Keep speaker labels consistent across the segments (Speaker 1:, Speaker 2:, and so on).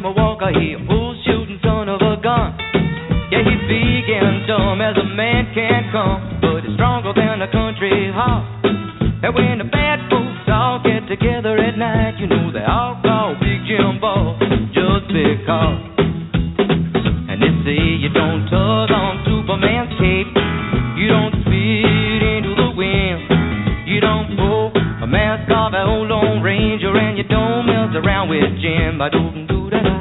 Speaker 1: Summer Walker, he a bull shooting son of a gun. Yeah, he's big and dumb as a man can come, but he's stronger than a country horse. And when the bad folks all get together at night, you know they all call Big Jim Ball just because. And they say you don't tug on Superman's cape, you don't spit into the wind, you don't pull a mask off an old Lone Ranger, and you don't mess around with Jim. I don't do that.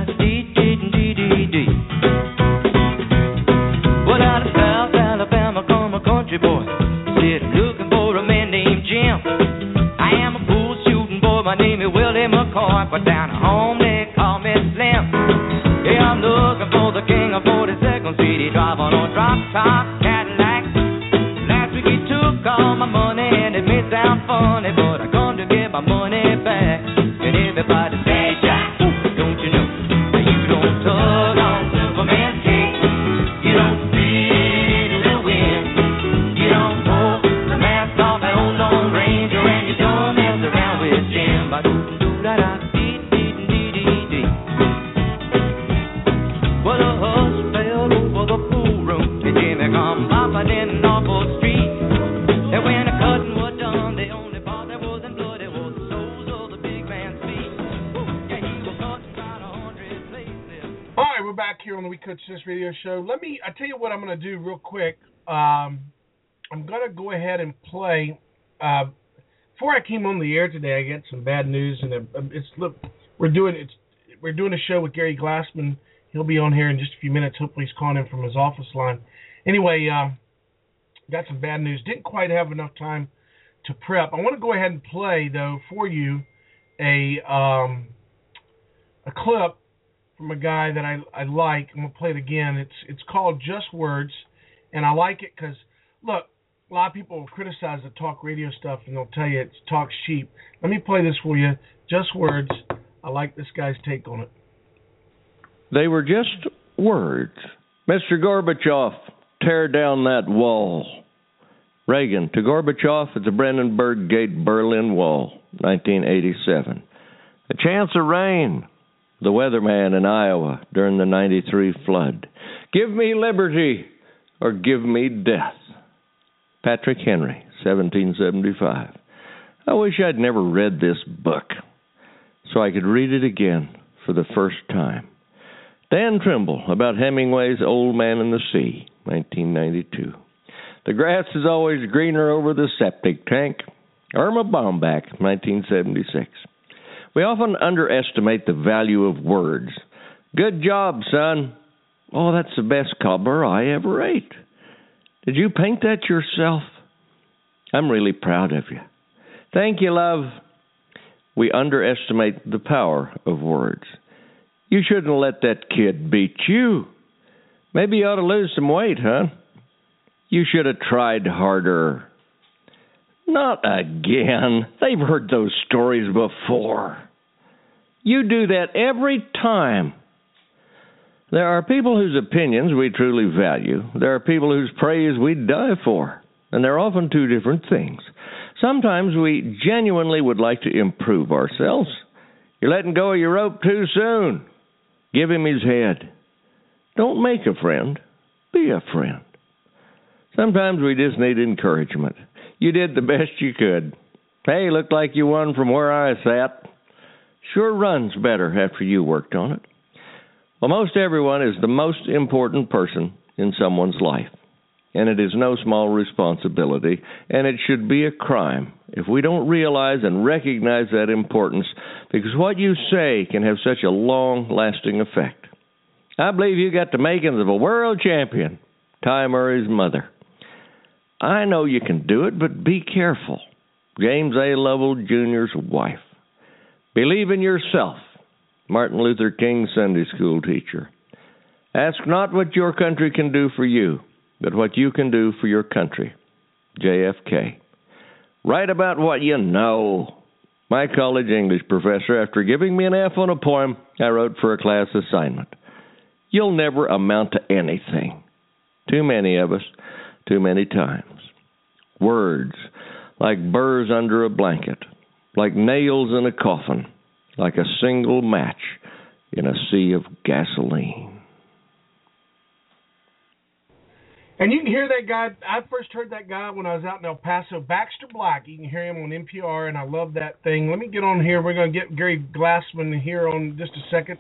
Speaker 1: Well, out of South Alabama come a country boy, said looking for a man named Jim. I am a bull shooting boy, my name is Willie McCoy, but down at home they call me Slim. Yeah, I'm looking for the king of 42nd Street. He drive on a drop-top Cadillac. Last week he took all my money, and it may sound funny, but I come to get my money back. And everybody say, Jack, don't you know that you don't tug on Superman's cape, you don't spit into the wind, you don't pull the mask off an old Lone Ranger, and you don't mess around with Jim. Well, a hush fell over the pool room, and Jimmy come popping in off the street. And when the cutting was done, the only part that wasn't blood, it was the soles of the big man's feet. Yeah, he was cutting about 100 places.
Speaker 2: All right, we're back here on the We Coach Tennis Radio Show. I tell you what I'm going to do real quick. I'm going to go ahead and play. Before I came on the air today, I got some bad news, and we're doing a show with Gary Glassman. He'll be on here in just a few minutes. Hopefully he's calling in from his office line. Anyway, got some bad news. Didn't quite have enough time to prep. I want to go ahead and play, though, for you a clip from a guy that I like. I'm going to play it again. It's called Just Words, and I like it because, look, a lot of people will criticize the talk radio stuff, and they'll tell you it's talk cheap. Let me play this for you. Just Words. I like this guy's take on it.
Speaker 3: They were just words. Mr. Gorbachev, tear down that wall. Reagan to Gorbachev at the Brandenburg Gate Berlin Wall, 1987. A chance of rain. The weatherman in Iowa during the 93 flood. Give me liberty or give me death. Patrick Henry, 1775. I wish I'd never read this book so I could read it again for the first time. Dan Trimble about Hemingway's Old Man in the Sea, 1992. The grass is always greener over the septic tank. Irma Baumbach, 1976. We often underestimate the value of words. Good job, son. Oh, that's the best cobbler I ever ate. Did you paint that yourself? I'm really proud of you. Thank you, love. We underestimate the power of words. You shouldn't let that kid beat you. Maybe you ought to lose some weight, huh? You should have tried harder. Not again. They've heard those stories before. You do that every time. There are people whose opinions we truly value. There are people whose praise we'd die for. And they're often two different things. Sometimes we genuinely would like to improve ourselves. You're letting go of your rope too soon. Give him his head. Don't make a friend. Be a friend. Sometimes we just need encouragement. You did the best you could. Hey, looked like you won from where I sat. Sure runs better after you worked on it. Well, most everyone is the most important person in someone's life. And it is no small responsibility, and it should be a crime if we don't realize and recognize that importance, because what you say can have such a long-lasting effect. I believe you got the makings of a world champion, Ty Murray's mother. I know you can do it, but be careful. James A. Lovell Jr.'s wife. Believe in yourself, Martin Luther King Sunday school teacher. Ask not what your country can do for you, but what you can do for your country, JFK. Write about what you know. My college English professor, after giving me an F on a poem I wrote for a class assignment. You'll never amount to anything. Too many of us, too many times. Words, like burrs under a blanket, like nails in a coffin, like a single match, in a sea of gasoline.
Speaker 2: And you can hear that guy. I first heard that guy when I was out in El Paso, Baxter Black. You can hear him on NPR, and I love that thing. Let me get on here. We're going to get Gary Glassman here on just a second.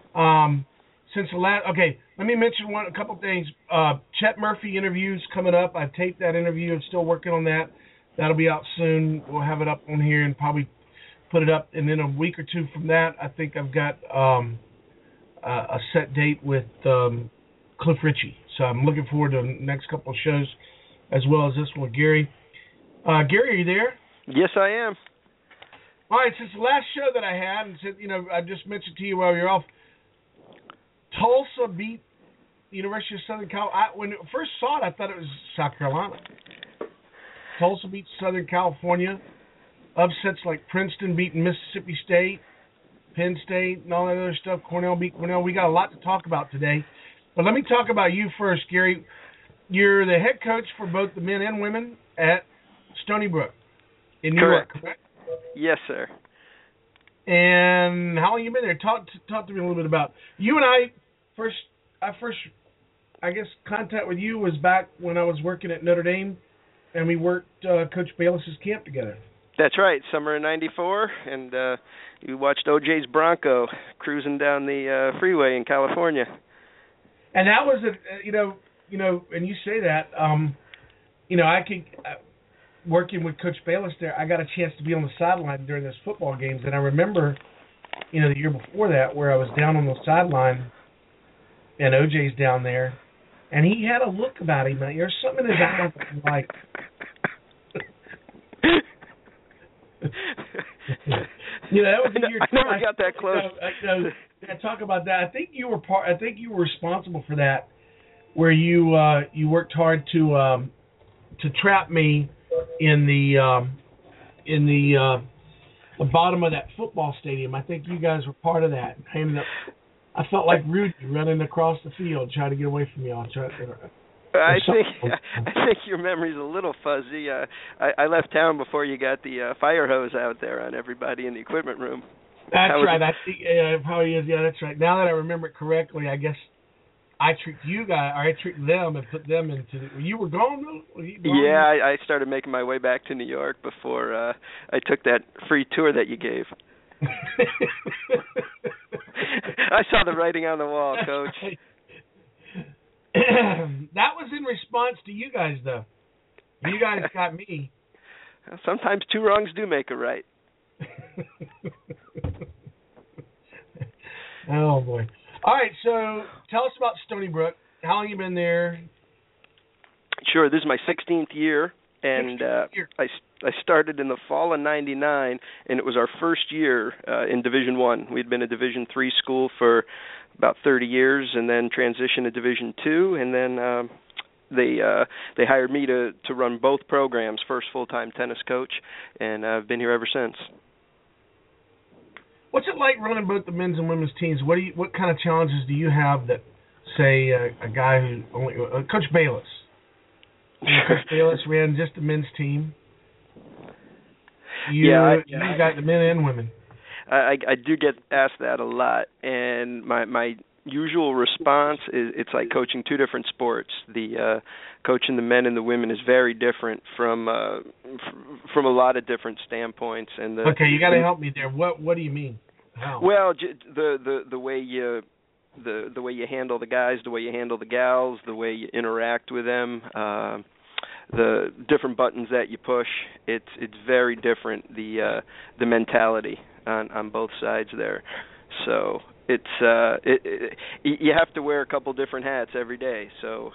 Speaker 2: Okay, let me mention a couple things. Chet Murphy interviews coming up. I taped that interview. I'm still working on that. That'll be out soon. We'll have it up on here and probably put it up. And then a week or two from that, I think I've got a set date with Cliff Ritchie. So I'm looking forward to the next couple of shows as well as this one with Gary. Gary, are you there?
Speaker 4: Yes, I am.
Speaker 2: All right, since the last show that I had, and said, I just mentioned to you while you're off, Tulsa beat the University of Southern California. When I first saw it, I thought it was South Carolina. Tulsa beat Southern California. Upsets like Princeton beating Mississippi State, Penn State, and all that other stuff. Cornell beat Cornell. We got a lot to talk about today. But let me talk about you first, Gary. You're the head coach for both the men and women at Stony Brook in New York, correct?
Speaker 4: Yes, sir.
Speaker 2: And how long you been there? Talk to me a little bit about you and I. First, I guess, contact with you was back when I was working at Notre Dame, and we worked Coach Bayless's camp together.
Speaker 4: That's right, summer of '94, and we watched OJ's Bronco cruising down the freeway in California.
Speaker 2: And that was and you say that, working with Coach Bayless there, I got a chance to be on the sideline during those football games, and I remember, the year before that where I was down on the sideline, and OJ's down there, and he had a look about him. There's something in his eyes like. That was the year.
Speaker 4: I never got that close.
Speaker 2: Talk about that. I think you were responsible for that, where you worked hard to trap me in the bottom of that football stadium. I think you guys were part of that. I felt like Rudy running across the field trying to get away from y'all.
Speaker 4: I think your memory's a little fuzzy. I left town before you got the fire hose out there on everybody in the equipment room.
Speaker 2: That's right. I think probably is. Yeah, that's right. Now that I remember it correctly, I guess I tricked you guys, or I tricked them and put them into. You were gone though.
Speaker 4: Yeah, I started making my way back to New York before I took that free tour that you gave. I saw the writing on the wall, Coach.
Speaker 2: That was in response to you guys, though. You guys got me.
Speaker 4: Sometimes two wrongs do make a right.
Speaker 2: Oh, boy. All right, so tell us about Stony Brook. How long have you been there?
Speaker 4: Sure, this is my 16th year, and I started in the fall of '99, and it was our first year in Division I. We'd been a Division III school for about 30 years, and then transitioned to Division II, and then they hired me to run both programs, first full-time tennis coach, and I've been here ever since.
Speaker 2: What's it like running both the men's and women's teams? What kind of challenges do you have that, say, a guy who only Coach Bayless? Coach Bayless ran just the men's team. You got the men and women.
Speaker 4: I do get asked that a lot, and my usual response is it's like coaching two different sports. The coaching the men and the women is very different from a lot of different standpoints. And
Speaker 2: okay, you got to help me there. What do you mean? How?
Speaker 4: Well, the way you the way you handle the guys, the way you handle the gals, the way you interact with them. The different buttons that you push, it's very different, the mentality on both sides there. So it's you have to wear a couple different hats every day. So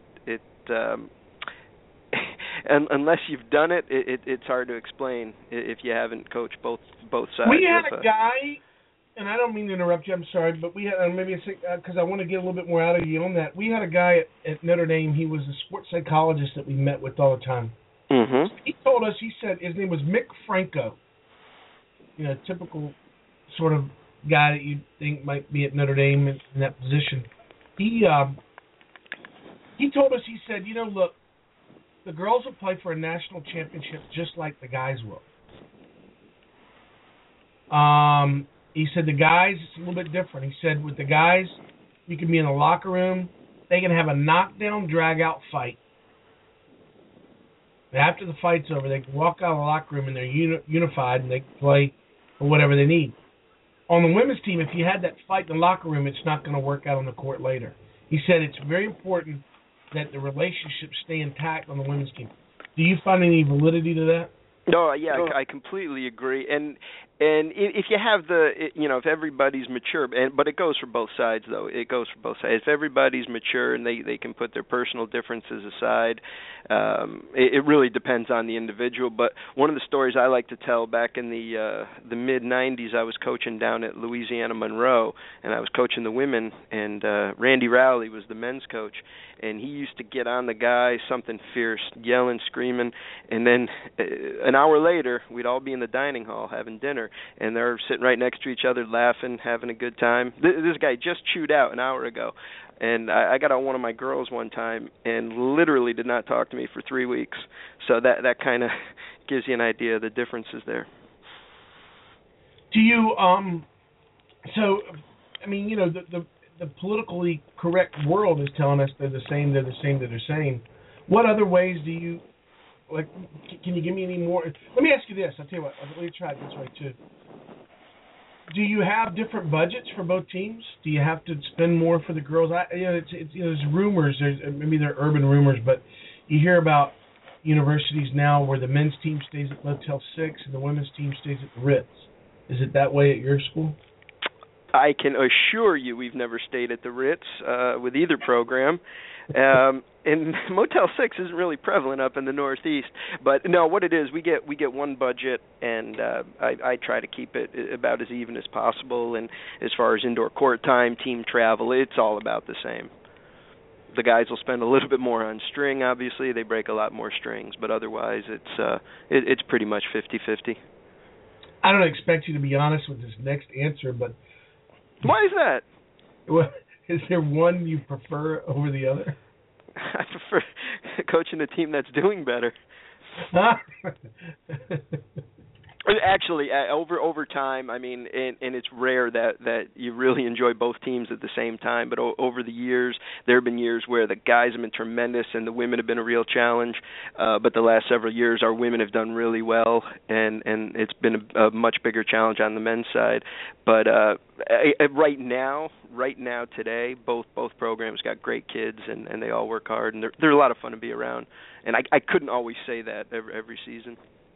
Speaker 4: unless you've done it, it's hard to explain if you haven't coached both sides.
Speaker 2: We had a guy, and I don't mean to interrupt you, I'm sorry, but we had, maybe because I want to get a little bit more out of you on that. We had a guy at Notre Dame. He was a sports psychologist that we met with all the time.
Speaker 4: Mm-hmm.
Speaker 2: He told us, he said his name was Mick Franco. Typical sort of guy that you think might be at Notre Dame in that position. He told us, he said, look, the girls will play for a national championship just like the guys will. He said the guys, it's a little bit different. He said with the guys, you can be in the locker room. They can have a knockdown, drag-out fight. After the fight's over, they can walk out of the locker room and they're unified and they can play for whatever they need. On the women's team, if you had that fight in the locker room, it's not going to work out on the court later. He said it's very important that the relationships stay intact on the women's team. Do you find any validity to that?
Speaker 4: No, yeah, I completely agree. And if you have if everybody's mature, but it goes for both sides, though. It goes for both sides. If everybody's mature and they can put their personal differences aside, it really depends on the individual. But one of the stories I like to tell, back in the mid-'90s, I was coaching down at Louisiana Monroe, and I was coaching the women, and Randy Rowley was the men's coach. And he used to get on the guys, something fierce, yelling, screaming, and then an hour later, we'd all be in the dining hall having dinner, and they're sitting right next to each other, laughing, having a good time. This guy just chewed out an hour ago, and I got on one of my girls one time and literally did not talk to me for 3 weeks. So that kind of gives you an idea of the differences there.
Speaker 2: Do you, the politically correct world is telling us they're the same. What other ways do you, can you give me any more? Let me ask you this. I'll tell you what, let me try it this way too. Do you have different budgets for both teams? Do you have to spend more for the girls? There's rumors, maybe they're urban rumors, but you hear about universities now where the men's team stays at Motel 6 and the women's team stays at the Ritz. Is it that way at your school?
Speaker 4: I can assure you we've never stayed at the Ritz with either program. And Motel 6 isn't really prevalent up in the Northeast. But no, what it is, we get one budget, and I try to keep it about as even as possible. And as far as indoor court time, team travel, it's all about the same. The guys will spend a little bit more on string, obviously. They break a lot more strings, but otherwise it's pretty much 50-50.
Speaker 2: I don't expect you to be honest with this next answer, but...
Speaker 4: Why is that?
Speaker 2: Well, is there one you prefer over the other?
Speaker 4: I prefer coaching a team that's doing better. Actually, over time, I mean, and it's rare that you really enjoy both teams at the same time, but over the years, there have been years where the guys have been tremendous and the women have been a real challenge, but the last several years, our women have done really well, and it's been a much bigger challenge on the men's side. But right now, today, both programs got great kids, and they all work hard, and they're a lot of fun to be around. And I couldn't always say that every season.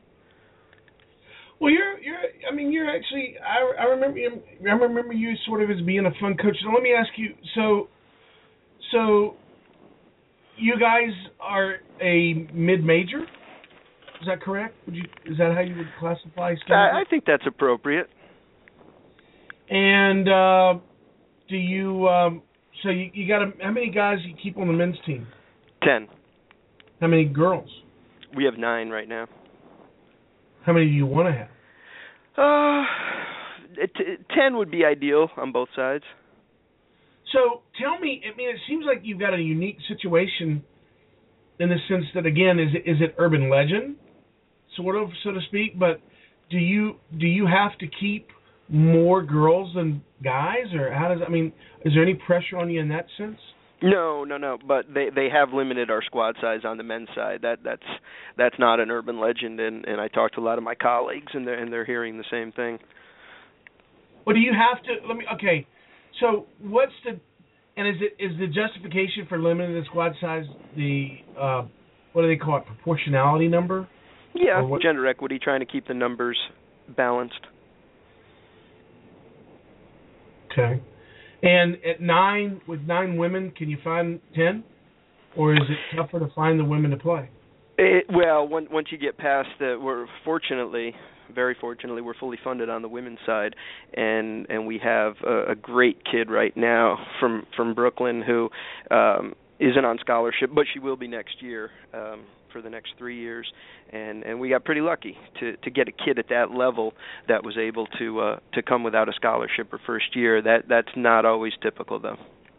Speaker 2: Well, you're actually. I remember you sort of as being a fun coach. So let me ask you. So you guys are a mid-major. Is that correct? Is that how you would classify?
Speaker 4: I think that's appropriate.
Speaker 2: And do you? So you got how many guys you keep on the men's team?
Speaker 4: 10.
Speaker 2: How many girls?
Speaker 4: We have 9 right now.
Speaker 2: How many do you want to have?
Speaker 4: 10 would be ideal on both sides.
Speaker 2: So tell me, I mean, it seems like you've got a unique situation in the sense that, again, is it urban legend, sort of, so to speak? But do you have to keep more girls than guys, or how does? I mean, is there any pressure on you in that sense?
Speaker 4: No. But they have limited our squad size on the men's side. That's not an urban legend, and I talked to a lot of my colleagues, and they're hearing the same thing.
Speaker 2: Well, do you have to? Okay. So what's the? And is the justification for limiting the squad size the what do they call it? Proportionality number?
Speaker 4: Yeah, gender equity, trying to keep the numbers balanced.
Speaker 2: Okay. And at 9, with 9 women, can you find 10? Or is it tougher to find the women to play?
Speaker 4: Well, once you get past we're very fortunately, we're fully funded on the women's side, and we have a great kid right now from Brooklyn who isn't on scholarship, but she will be next year for the next 3 years, and we got pretty lucky to get a kid at that level that was able to come without a scholarship her first year. That's not always typical, though.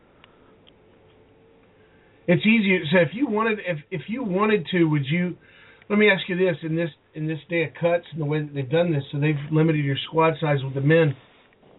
Speaker 2: It's easier. So if you wanted to, would you? Let me ask you this: in this day of cuts and the way that they've done this, so they've limited your squad size with the men.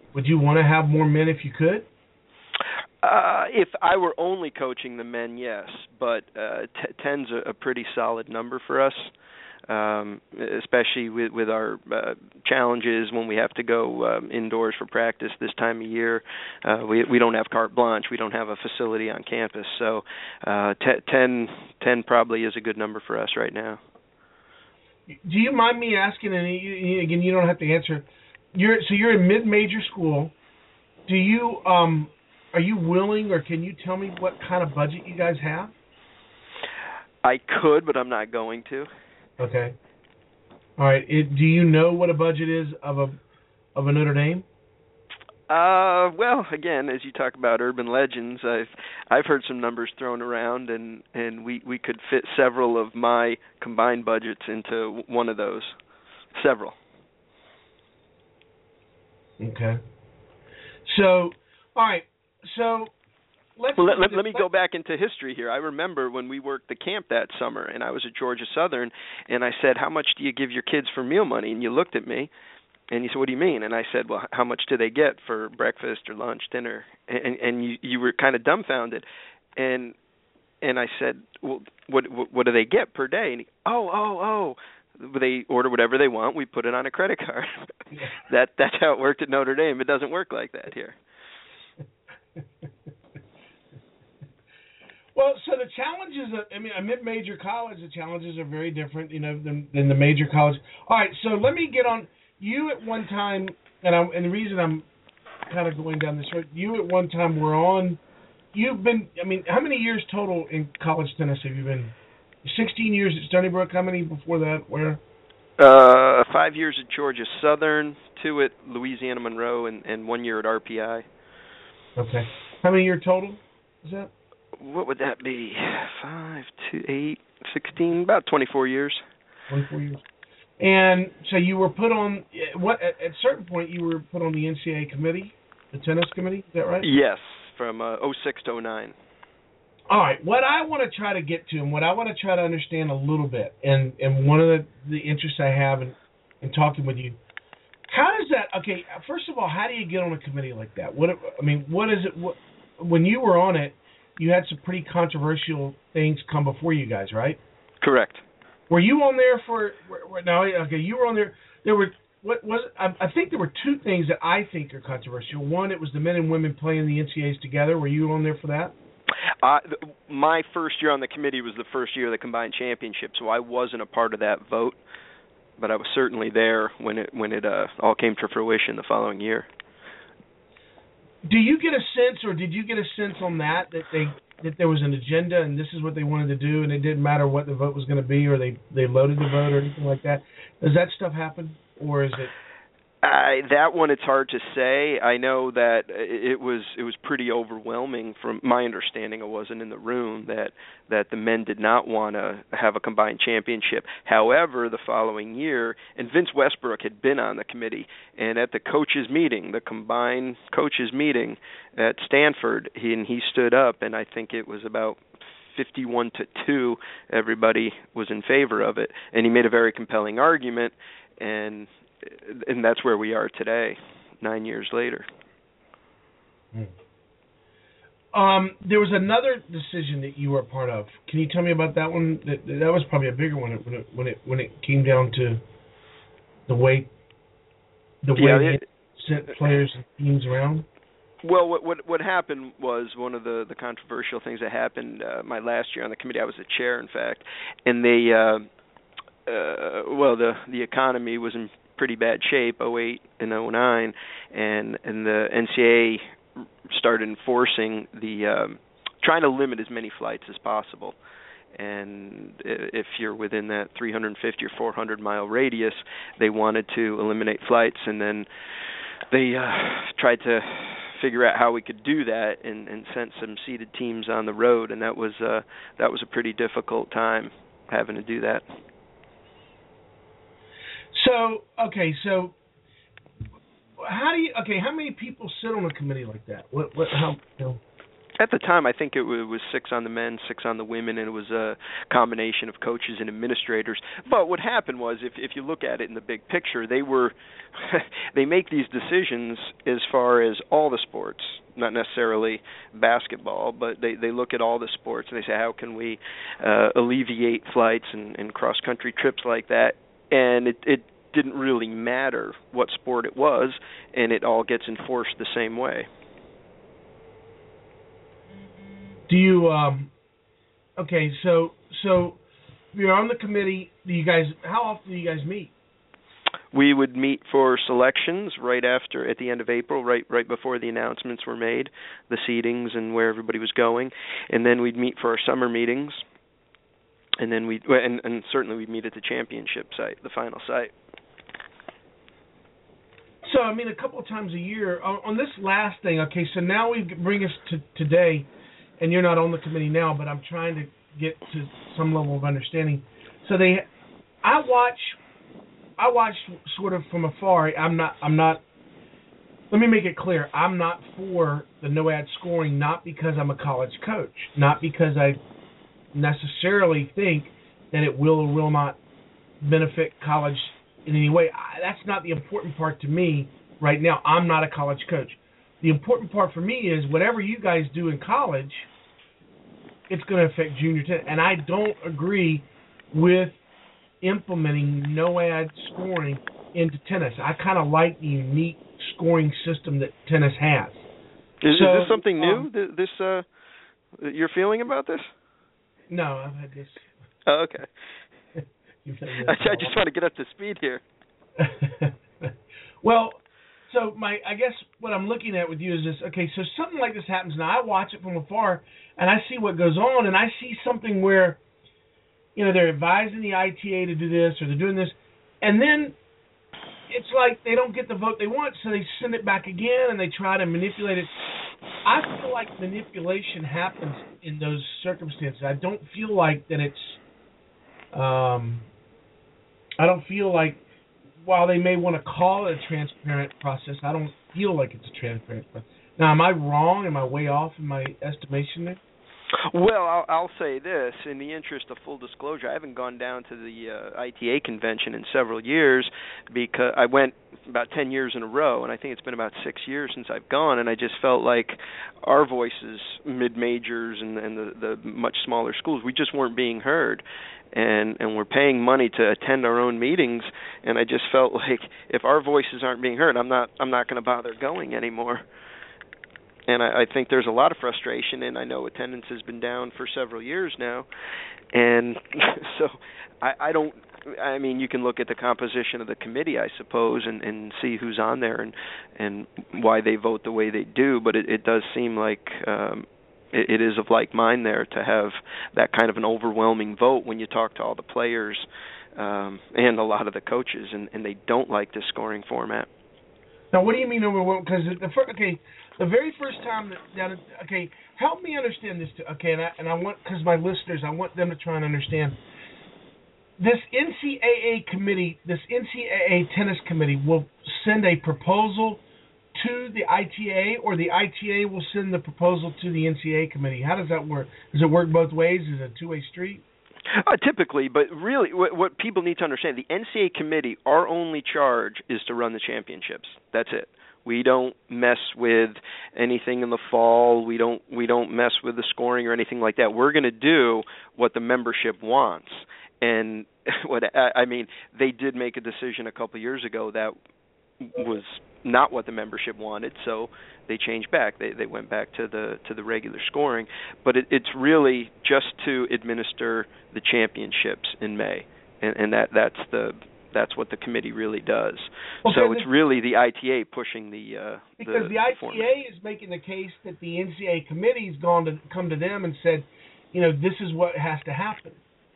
Speaker 2: Would you want to have more men if you could?
Speaker 4: If I were only coaching the men, yes, but 10's a pretty solid number for us, especially with our challenges when we have to go indoors for practice this time of year. We don't have carte blanche. We don't have a facility on campus, so 10 probably is a good number for us right now.
Speaker 2: Do you mind me asking, and again, you don't have to answer, you're in mid-major school. Do you... Are you willing, or can you tell me what kind of budget you guys have?
Speaker 4: I could, but I'm not going to.
Speaker 2: Okay. All right. Do you know what a budget is of a Notre Dame?
Speaker 4: Well, again, as you talk about urban legends, I've heard some numbers thrown around, and we could fit several of my combined budgets into one of those. Several.
Speaker 2: Okay. So, all right. So let
Speaker 4: me go back into history here. I remember when we worked the camp that summer, and I was at Georgia Southern, and I said, "How much do you give your kids for meal money?" And you looked at me, and you said, "What do you mean?" And I said, "Well, how much do they get for breakfast or lunch, dinner?" And you were kind of dumbfounded, and I said, "Well, what do they get per day?" And he, oh. They order whatever they want. We put it on a credit card. That's how it worked at Notre Dame. It doesn't work like that here.
Speaker 2: Well, so the challenges, a mid-major college, the challenges are very different, than the major college. All right, so let me get on. You at one time, and the reason I'm kind of going down this road, you at one time were on. You've been. How many years total in college tennis have you been? 16 years at Stony Brook. How many before that? Where?
Speaker 4: 5 years at Georgia Southern, 2 at Louisiana Monroe, and 1 year at RPI.
Speaker 2: Okay. How many year total is that?
Speaker 4: What would that be? 5, 2, 8, 16, about 24 years. 24 years.
Speaker 2: And so you were put on, at a certain point you were put on the NCAA committee, the tennis committee, is that right?
Speaker 4: Yes, from 06 to 09.
Speaker 2: All right, what I want to try to get to and what I want to try to understand a little bit, and one of the interests I have in talking with you, how does that, okay, first of all, how do you get on a committee like that? What is it, when you were on it, you had some pretty controversial things come before you guys, right?
Speaker 4: Correct.
Speaker 2: Were you on there you were on there. There were, I think there were 2 things that I think are controversial. One, it was the men and women playing the NCAAs together. Were you on there for that?
Speaker 4: My first year on the committee was the first year of the combined championship, so I wasn't a part of that vote, but I was certainly there when it all came to fruition the following year.
Speaker 2: Do you get a sense, or did you get a sense on that there was an agenda and this is what they wanted to do, and it didn't matter what the vote was going to be, or they loaded the vote or anything like that? Does that stuff happen, or is it?
Speaker 4: That one, it's hard to say. I know that it was pretty overwhelming. From my understanding, I wasn't in the room, that the men did not want to have a combined championship. However, the following year, and Vince Westbrook had been on the committee, and at the coaches meeting, the combined coaches meeting at Stanford, he stood up, and I think it was about 51-2, everybody was in favor of it, and he made a very compelling argument, and that's where we are today, 9 years later.
Speaker 2: There was another decision that you were a part of. Can you tell me about that one? That was probably a bigger one when it came down to the way they sent players and teams around.
Speaker 4: Well, what happened was one of the controversial things that happened my last year on the committee. I was the chair, in fact, and the economy was in pretty bad shape, 08 and 09, and the NCAA started enforcing trying to limit as many flights as possible. And if you're within that 350 or 400 mile radius, they wanted to eliminate flights, and then they tried to figure out how we could do that and sent some seeded teams on the road, and that was a pretty difficult time having to do that.
Speaker 2: So how many people sit on a committee like that?
Speaker 4: At the time, I think it was 6 on the men, 6 on the women, and it was a combination of coaches and administrators. But what happened was, if you look at it in the big picture, they make these decisions as far as all the sports, not necessarily basketball, but they look at all the sports and they say, how can we alleviate flights and cross-country trips like that? And it didn't really matter what sport it was, and it all gets enforced the same way.
Speaker 2: Do you okay, so you're on the committee. How often do you guys meet?
Speaker 4: We would meet for selections at the end of April, right before the announcements were made, the seedings and where everybody was going, and then we'd meet for our summer meetings, and then and certainly we'd meet at the championship site, the final site.
Speaker 2: So I mean, a couple of times a year on this last thing. Okay, so now we bring us to today. And you're not on the committee now, but I'm trying to get to some level of understanding. So I watch sort of from afar. I'm not. Let me make it clear. I'm not for the no-ad scoring, not because I'm a college coach, not because I necessarily think that it will or will not benefit college in any way. That's not the important part to me right now. I'm not a college coach. The important part for me is whatever you guys do in college, it's going to affect junior tennis. And I don't agree with implementing no-ad scoring into tennis. I kind of like the unique scoring system that tennis has.
Speaker 4: Is this something new, you're feeling about this?
Speaker 2: No, I've had this.
Speaker 4: Oh, okay. I just want to get up to speed here.
Speaker 2: Well, so I guess what I'm looking at with you is this. Okay, so something like this happens now. I watch it from afar, and I see what goes on, and I see something where, they're advising the ITA to do this or they're doing this, and then it's like they don't get the vote they want, so they send it back again and they try to manipulate it. I feel like manipulation happens in those circumstances. I don't feel like that it's. I don't feel like. While they may want to call it a transparent process, I don't feel like it's a transparent process. Now, am I wrong? Am I way off in my estimation there?
Speaker 4: Well, I'll say this. In the interest of full disclosure, I haven't gone down to the ITA convention in several years because I went about 10 years in a row, and I think it's been about 6 years since I've gone, and I just felt like our voices, mid-majors and the much smaller schools, we just weren't being heard. And we're paying money to attend our own meetings, and I just felt like if our voices aren't being heard, I'm not going to bother going anymore. And I think there's a lot of frustration, and I know attendance has been down for several years now. And so I mean, you can look at the composition of the committee, I suppose, and see who's on there and why they vote the way they do, but it does seem like it is of like mind there to have that kind of an overwhelming vote when you talk to all the players and a lot of the coaches, and they don't like this scoring format.
Speaker 2: Now, what do you mean overwhelming? Because the very first time help me understand this. And I want, because my listeners, I want them to try and understand. This NCAA committee, this NCAA tennis committee, will send a proposal to the ITA, or the ITA will send the proposal to the NCAA committee? How does that work? Does it work both ways? Is it a two-way street?
Speaker 4: Typically, but really what people need to understand, the NCAA committee, our only charge is to run the championships. That's it. We don't mess with anything in the fall. We don't mess with the scoring or anything like that. We're going to do what the membership wants. And they did make a decision a couple of years ago that was not what the membership wanted, so they changed back. They went back to the regular scoring, but it's really just to administer the championships in May, and that's what the committee really does. Okay, so it's really the ITA pushing because the ITA format.
Speaker 2: Is making the case that the NCAA committee's come to them and said, this is what has to happen.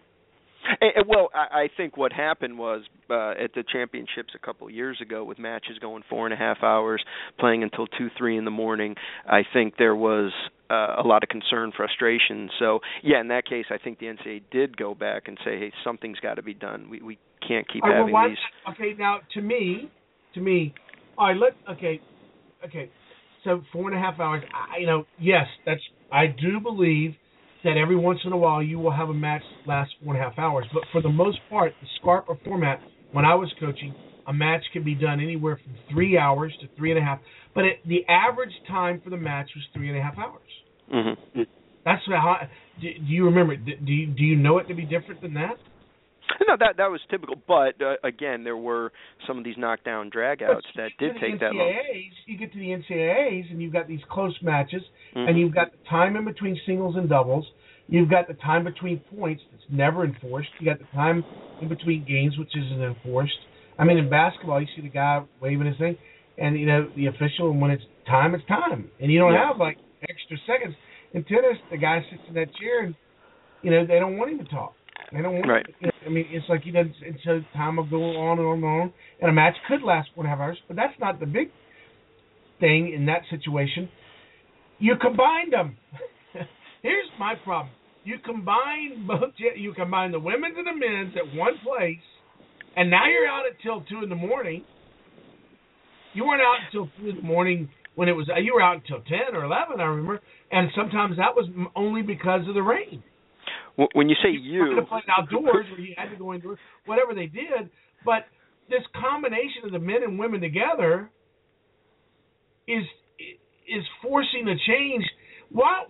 Speaker 4: Well, I think what happened was at the championships a couple of years ago, with matches going 4.5 hours, playing until 2-3 in the morning, I think there was a lot of concern, frustration. So, yeah, in that case, I think the NCAA did go back and say, hey, something's got to be done. We can't keep having these.
Speaker 2: Okay, now to me, all right, okay. So 4.5 hours. Yes, I do believe that every once in a while you will have a match last 4.5 hours. But for the most part, the SCARPA format, when I was coaching, a match can be done anywhere from 3 hours to 3.5. But the average time for the match was 3.5 hours.
Speaker 4: Mm-hmm.
Speaker 2: That's how. Do you remember? Do you know it to be different than that?
Speaker 4: No, that was typical. But again, there were some of these knockdown dragouts that did take that long.
Speaker 2: You get to the NCAAs, and you've got these close matches,
Speaker 4: Mm-hmm.
Speaker 2: and you've got the time in between singles and doubles. You've got the time between points that's never enforced. You got the time in between games, which isn't enforced. I mean, in basketball, you see the guy waving his thing, and the official, and when it's time, and you don't have like extra seconds. In tennis, the guy sits in that chair, and they don't want him to talk. They don't want.
Speaker 4: Right.
Speaker 2: I mean, it's like and so time will go on and on and on, and a match could last 4.5 hours, but that's not the big thing in that situation. You combined them. Here's my problem: you combine the women's and the men's at one place, and now you're out until 2 a.m. You weren't out until 2 a.m. when it was. You were out until 10 or 11, I remember, and sometimes that was only because of the rain.
Speaker 4: When you say
Speaker 2: you could have played outdoors, where you had to go indoors, whatever they did. But this combination of the men and women together is forcing a change. What's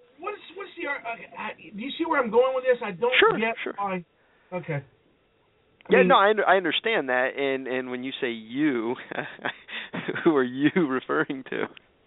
Speaker 2: the? Do you see where I'm going with this? I don't get why. Okay.
Speaker 4: I understand that, and when you say you, who are you referring to?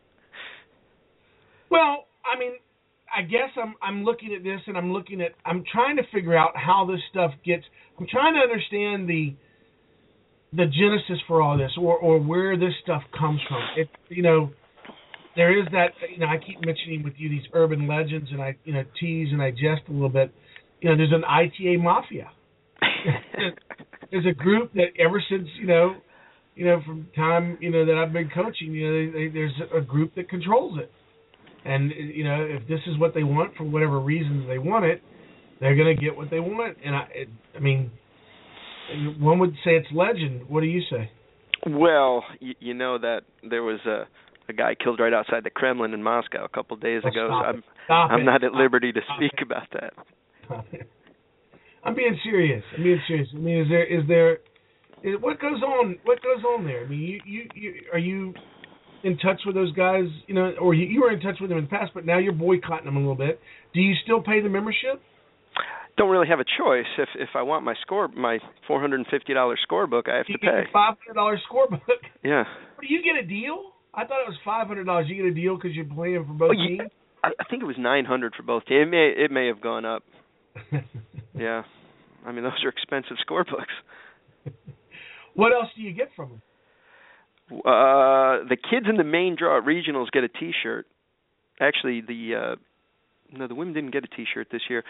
Speaker 2: Well, I mean, I guess I'm looking at this, and I'm trying to figure out how this stuff gets. I'm trying to understand the genesis for all this, or where this stuff comes from. There is that. I keep mentioning with you these urban legends, and I tease and I jest a little bit. There's an ITA mafia. There's a group that ever since from time that I've been coaching, there's a group that controls it. And if this is what they want for whatever reasons they want it, they're going to get what they want. And I mean, one would say it's legend. What do you say?
Speaker 4: Well, you know that there was a guy killed right outside the Kremlin in Moscow a couple of days ago. So I'm not at liberty to speak about that.
Speaker 2: I'm being serious. I mean, is there what goes on? What goes on there? I mean, you are you in touch with those guys? Or you were in touch with them in the past, but now you're boycotting them a little bit. Do you still pay the membership?
Speaker 4: Don't really have a choice. If I want my $450 scorebook, I have to pay.
Speaker 2: $500 scorebook.
Speaker 4: Yeah.
Speaker 2: Do you get a deal? I thought it was $500. You get a deal because you're playing for both teams.
Speaker 4: I think it was $900 for both teams. It may have gone up. Yeah. I mean, those are expensive scorebooks.
Speaker 2: What else do you get from them?
Speaker 4: The kids in the main draw at regionals get a T-shirt. Actually, the women didn't get a T-shirt this year.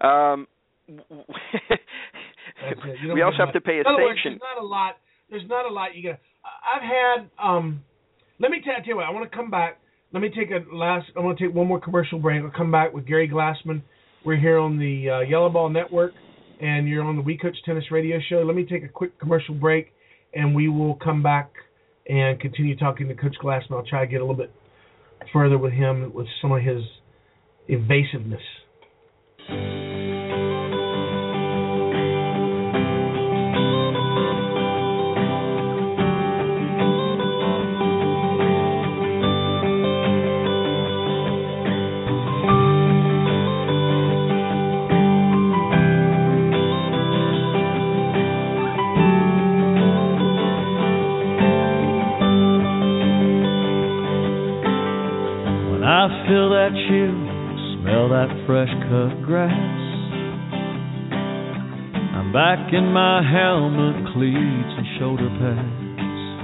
Speaker 4: We also have to pay a sanction.
Speaker 2: There's not a lot you get. I've had. Let me tell you what. I want to come back. I want to take one more commercial break. I'll come back with Gary Glassman. We're here on the Yellow Ball Network, and you're on the We Coach Tennis Radio Show. Let me take a quick commercial break, and we will come back and continue talking to Coach Glassman. I'll try to get a little bit further with him with some of his evasiveness.
Speaker 5: I feel that chill, smell that fresh cut grass. I'm back in my helmet, cleats and shoulder pads.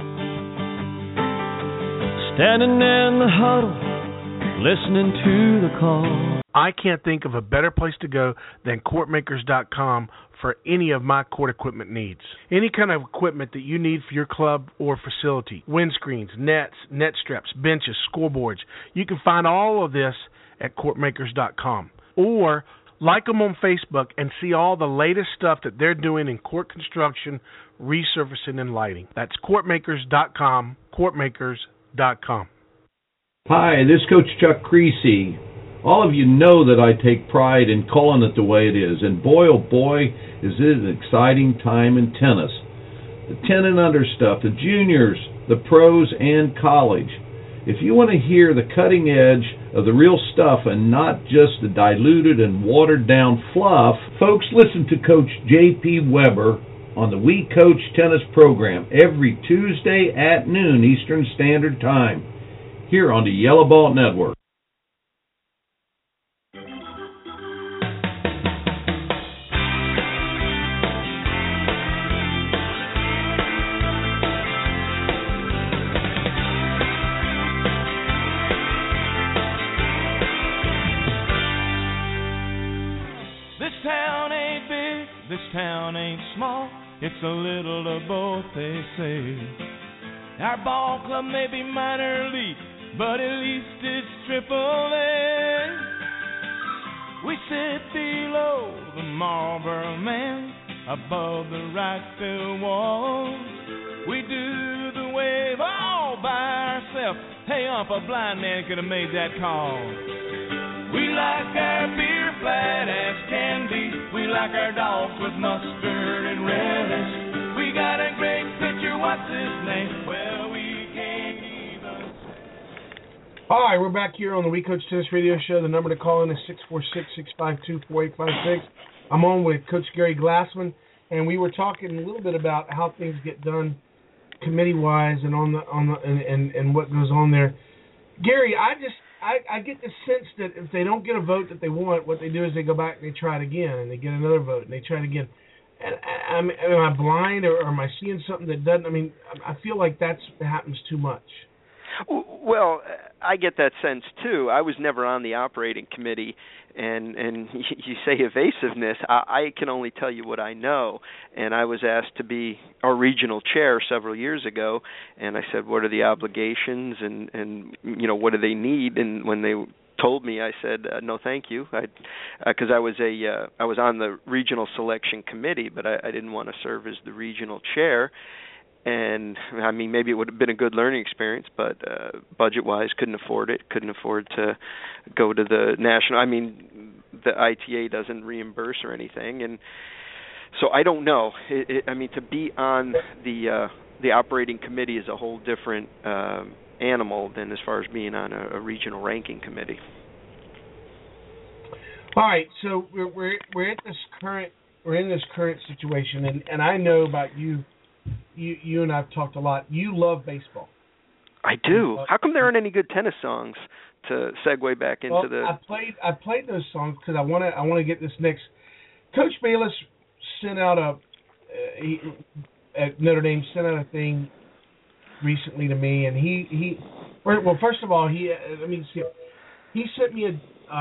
Speaker 5: Standing in the huddle, listening to the call.
Speaker 2: I can't think of a better place to go than CourtMakers.com for any of my court equipment needs. Any kind of equipment that you need for your club or facility. Windscreens, nets, net straps, benches, scoreboards. You can find all of this at CourtMakers.com. Or like them on Facebook and see all the latest stuff that they're doing in court construction, resurfacing, and lighting. That's CourtMakers.com, CourtMakers.com.
Speaker 6: Hi, this is Coach Chuck Creasy. All of you know that I take pride in calling it the way it is, and boy, oh boy, is it an exciting time in tennis. The 10 and under stuff, the juniors, the pros, and college. If you want to hear the cutting edge of the real stuff and not just the diluted and watered down fluff, folks, listen to Coach J.P. Weber on the We Coach Tennis program every Tuesday at noon Eastern Standard Time here on the Yellow Ball Network.
Speaker 7: This town ain't small, it's a little of both, they say. Our ball club may be minor league, but at least it's AAA. We sit below the Marlboro Man, above the right field wall. We do the wave all by ourselves. Hey, a blind man could have made that call. We like our beer flat as can be. We like our dogs with mustard and relish. We got a great pitcher, what's his name? Well, we can't even say.
Speaker 2: All right, we're back here on the We Coach Tennis Radio Show. The number to call in is 646-652-4856. I'm on with Coach Gary Glassman, and we were talking a little bit about how things get done committee-wise and and what goes on there. Gary, I get the sense that if they don't get a vote that they want, what they do is they go back and they try it again, and they get another vote, and they try it again. And am I blind, or am I seeing something that doesn't? I mean, I feel like that happens too much.
Speaker 4: Well, I get that sense too. I was never on the operating committee, and you say evasiveness. I can only tell you what I know. And I was asked to be our regional chair several years ago, and I said, "What are the obligations, and what do they need?" And when they told me, I said, "No, thank you," because I was on the regional selection committee, but I didn't want to serve as the regional chair. And, I mean, maybe it would have been a good learning experience, but budget-wise, couldn't afford it. Couldn't afford to go to the national. I mean, the ITA doesn't reimburse or anything. And so I don't know. I mean, to be on the operating committee is a whole different animal than as far as being on a regional ranking committee.
Speaker 2: All right, so we're at this current situation, and I know about you. You and I've talked a lot. You love baseball.
Speaker 4: I do. How come there aren't any good tennis songs to segue back into the?
Speaker 2: I played those songs because I want to get this next. Coach Bayless sent out at Notre Dame sent out a thing recently to me, and he first of all he sent me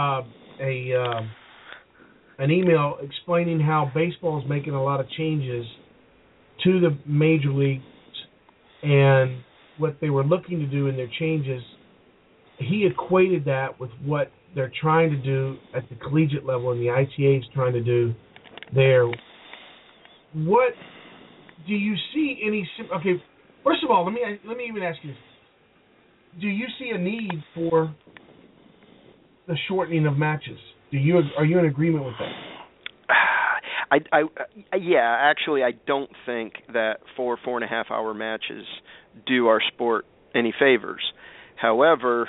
Speaker 2: an email explaining how baseball is making a lot of changes to the major leagues, and what they were looking to do in their changes, he equated that with what they're trying to do at the collegiate level and the ITA is trying to do there. What do you see any? Okay, first of all, let me even ask you this: do you see a need for the shortening of matches? Are you in agreement with that?
Speaker 4: Actually, I don't think that 4.5 hour matches do our sport any favors. However,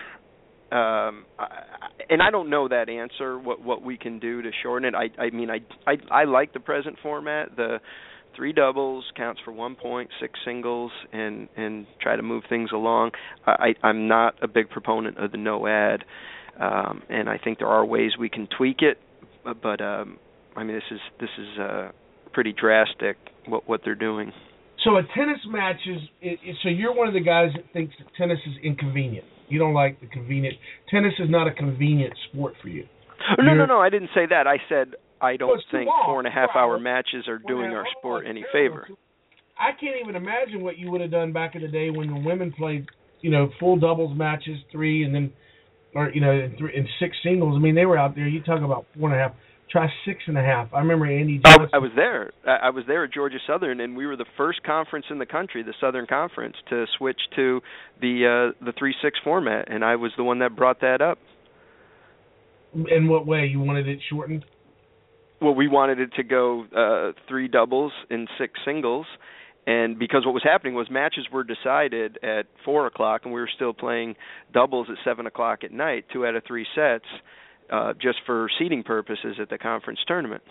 Speaker 4: and I don't know that answer, what we can do to shorten it. I like the present format. The 3 doubles counts for 1 point, 6 singles, and try to move things along. I'm not a big proponent of the no ad, and I think there are ways we can tweak it, but this is pretty drastic what they're doing.
Speaker 2: So a tennis match so you're one of the guys that thinks that tennis is inconvenient. You don't like the convenient. Tennis is not a convenient sport for you.
Speaker 4: No, I didn't say that. I said I don't think 4.5 hour matches are doing our sport any favor.
Speaker 2: I can't even imagine what you would have done back in the day when the women played, full doubles matches, 3 and then, and 6 singles. I mean, they were out there. You talk about 4.5. try 6.5. I remember Andy Johnson.
Speaker 4: I was there. I was there at Georgia Southern, and we were the first conference in the country, the Southern Conference, to switch to the 3-6 format, and I was the one that brought that up.
Speaker 2: In what way? You wanted it shortened?
Speaker 4: Well, we wanted it to go 3 doubles and 6 singles, and because what was happening was matches were decided at 4 o'clock, and we were still playing doubles at 7 o'clock at night, 2 out of 3 sets, just for seeding purposes at the conference tournament.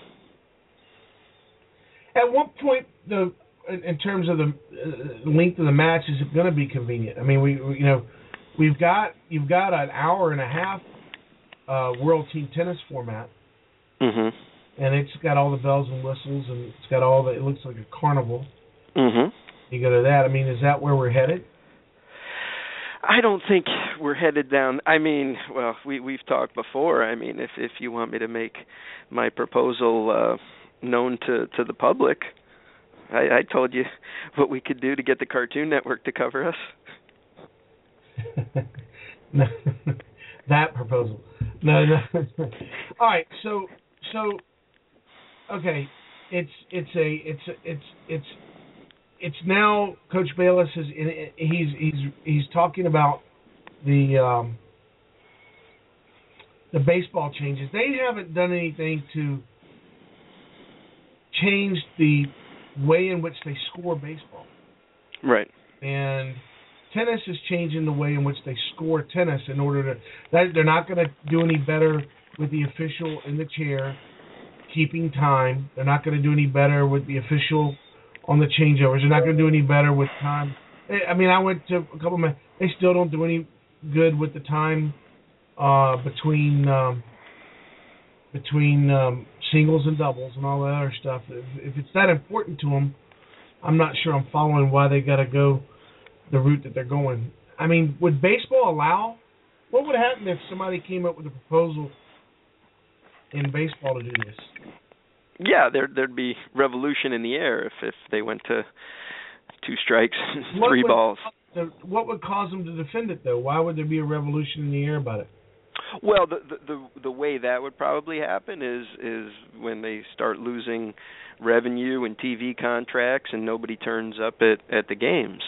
Speaker 2: At what point, in terms of the length of the match, is it going to be convenient? I mean, you've got an hour and a half World Team Tennis format, and it's got all the bells and whistles, and it's got all the. It looks like a carnival. You go to that. I mean, is that where we're headed?
Speaker 4: I don't think we're headed down. I mean, well, we've talked before. I mean, if you want me to make my proposal known to the public, I told you what we could do to get the Cartoon Network to cover us.
Speaker 2: No, that proposal. No. All right. So, okay. It's now Coach Bayless is he's talking about the baseball changes. They haven't done anything to change the way in which they score baseball.
Speaker 4: Right.
Speaker 2: And tennis is changing the way in which they score tennis in order to they're not going to do any better with the official in the chair keeping time. They're not going to do any better with the official on the changeovers. They're not going to do any better with time. I mean, I went to a couple of my. They still don't do any good with the time between singles and doubles and all that other stuff. If it's that important to them, I'm not sure I'm following why they got to go the route that they're going. I mean, would baseball allow? What would happen if somebody came up with a proposal in baseball to do this?
Speaker 4: Yeah, there'd be revolution in the air if they went to 2 strikes, 3 balls.
Speaker 2: What would cause them to defend it, though? Why would there be a revolution in the air about it?
Speaker 4: Well, the way that would probably happen is when they start losing revenue and TV contracts and nobody turns up at the games.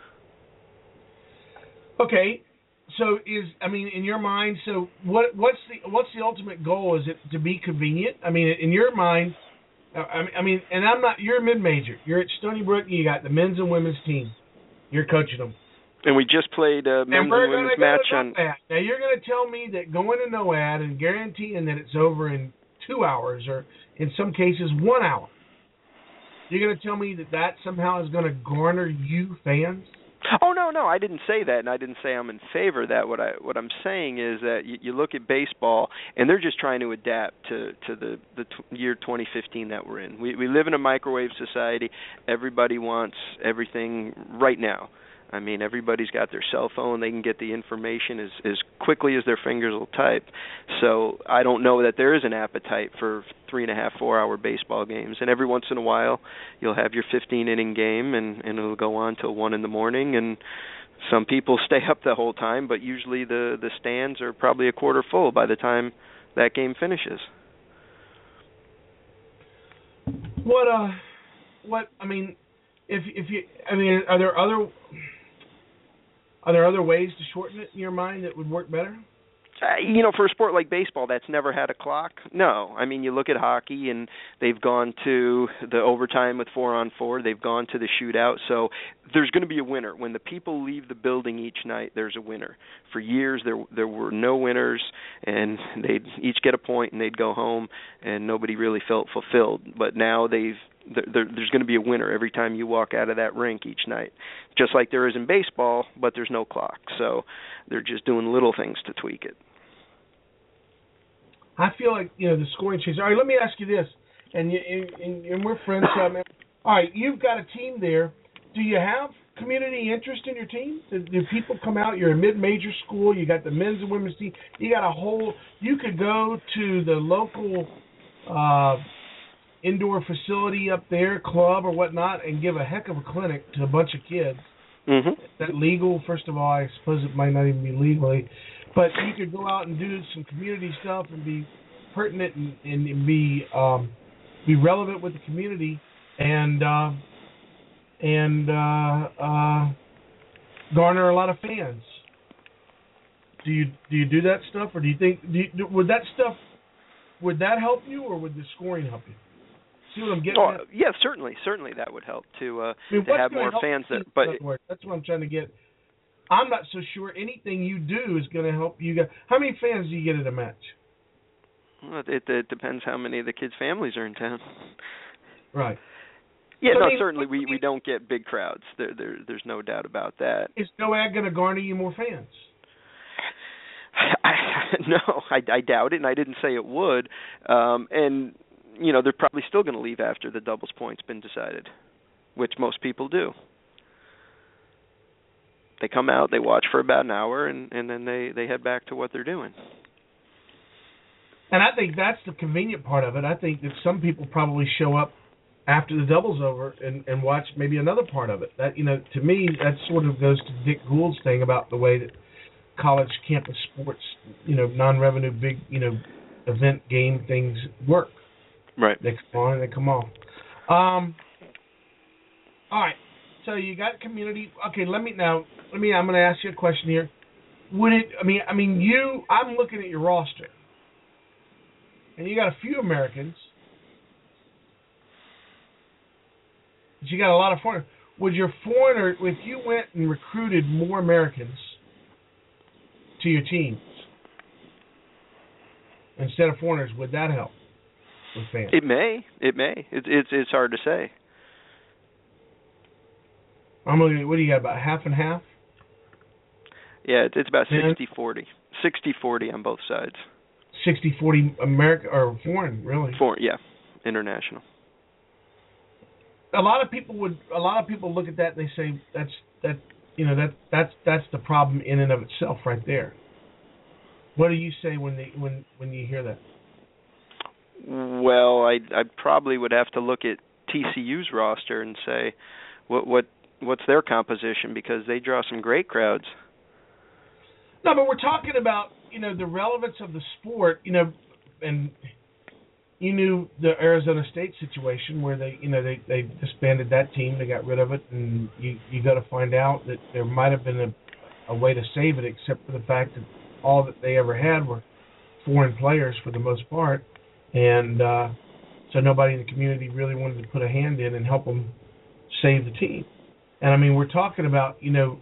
Speaker 2: Okay. So in your mind, so what's the ultimate goal? Is it to be convenient? I mean, in your mind, and I'm not. You're a mid-major. You're at Stony Brook. You got the men's and women's team. You're coaching them.
Speaker 4: And we just played a men's and women's match on.
Speaker 2: Now you're going to tell me that going to NOAD and guaranteeing that it's over in 2 hours or in some cases 1 hour. You're going to tell me that somehow is going to garner you fans?
Speaker 4: Oh no, I didn't say that, and I didn't say I'm in favor of that. What I'm saying is that you look at baseball, and they're just trying to adapt to the year 2015 that we're in. We live in a microwave society. Everybody wants everything right now. I mean, everybody's got their cell phone. They can get the information as quickly as their fingers will type. So I don't know that there is an appetite for 3.5, 4-hour baseball games. And every once in a while, you'll have your 15-inning game, and it'll go on till 1 in the morning. And some people stay up the whole time, but usually the stands are probably a quarter full by the time that game finishes.
Speaker 2: Are there other ways to shorten it in your mind that would work better?
Speaker 4: For a sport like baseball that's never had a clock, no. I mean, you look at hockey, and they've gone to the overtime with 4-on-4. They've gone to the shootout. So there's going to be a winner. When the people leave the building each night, there's a winner. For years, there were no winners, and they'd each get a point, and they'd go home, and nobody really felt fulfilled. But now there's going to be a winner every time you walk out of that rink each night, just like there is in baseball, but there's no clock. So they're just doing little things to tweak it.
Speaker 2: I feel like, the scoring changes. All right, let me ask you this, and we're friends. All right, you've got a team there. Do you have community interest in your team? Do people come out? You're a mid-major school. You got the men's and women's team. You got you could go to the local indoor facility up there, club or whatnot, and give a heck of a clinic to a bunch of kids.
Speaker 4: Mm-hmm.
Speaker 2: Is that legal? First of all, I suppose it might not even be legally. But you could go out and do some community stuff and be pertinent and be relevant with the community and garner a lot of fans. Do you do that stuff, or do you think would that help you, or would the scoring help you? See what I'm getting at?
Speaker 4: Yeah, certainly that would help to have more fans.
Speaker 2: But that's what I'm trying to get. I'm not so sure anything you do is going to help you guys. How many fans do you get at a match?
Speaker 4: Well, it depends how many of the kids' families are in town.
Speaker 2: Right.
Speaker 4: Yeah, certainly we don't get big crowds. There's no doubt about that.
Speaker 2: Is NOAD going to garner you more fans?
Speaker 4: No, I doubt it, and I didn't say it would. And they're probably still going to leave after the doubles point's been decided, which most people do. They come out, they watch for about an hour, and then they head back to what they're doing.
Speaker 2: And I think that's the convenient part of it. I think that some people probably show up after the double's over and watch maybe another part of it. That to me, that sort of goes to Dick Gould's thing about the way that college campus sports, non-revenue big, event game things work.
Speaker 4: Right.
Speaker 2: They come on and they come off. All right. So you got community. Okay, I'm going to ask you a question here. I'm looking at your roster, and you got a few Americans, but you got a lot of foreigners. If you went and recruited more Americans to your teams instead of foreigners, would that help with fans?
Speaker 4: It may. It's hard to say.
Speaker 2: I'm looking at, what do you got, about half and half?
Speaker 4: Yeah, it's about 60-40. 60-40 on both sides.
Speaker 2: 60-40 American or foreign, really?
Speaker 4: Foreign, yeah, international.
Speaker 2: A lot of people look at that and they say that's the problem in and of itself right there. What do you say when you hear that?
Speaker 4: Well, I probably would have to look at TCU's roster and say what's their composition, because they draw some great crowds.
Speaker 2: No, but we're talking about the relevance of the sport, and you knew the Arizona State situation where they disbanded that team, they got rid of it, and you got to find out that there might have been a way to save it, except for the fact that all that they ever had were foreign players for the most part, and so nobody in the community really wanted to put a hand in and help them save the team. And we're talking about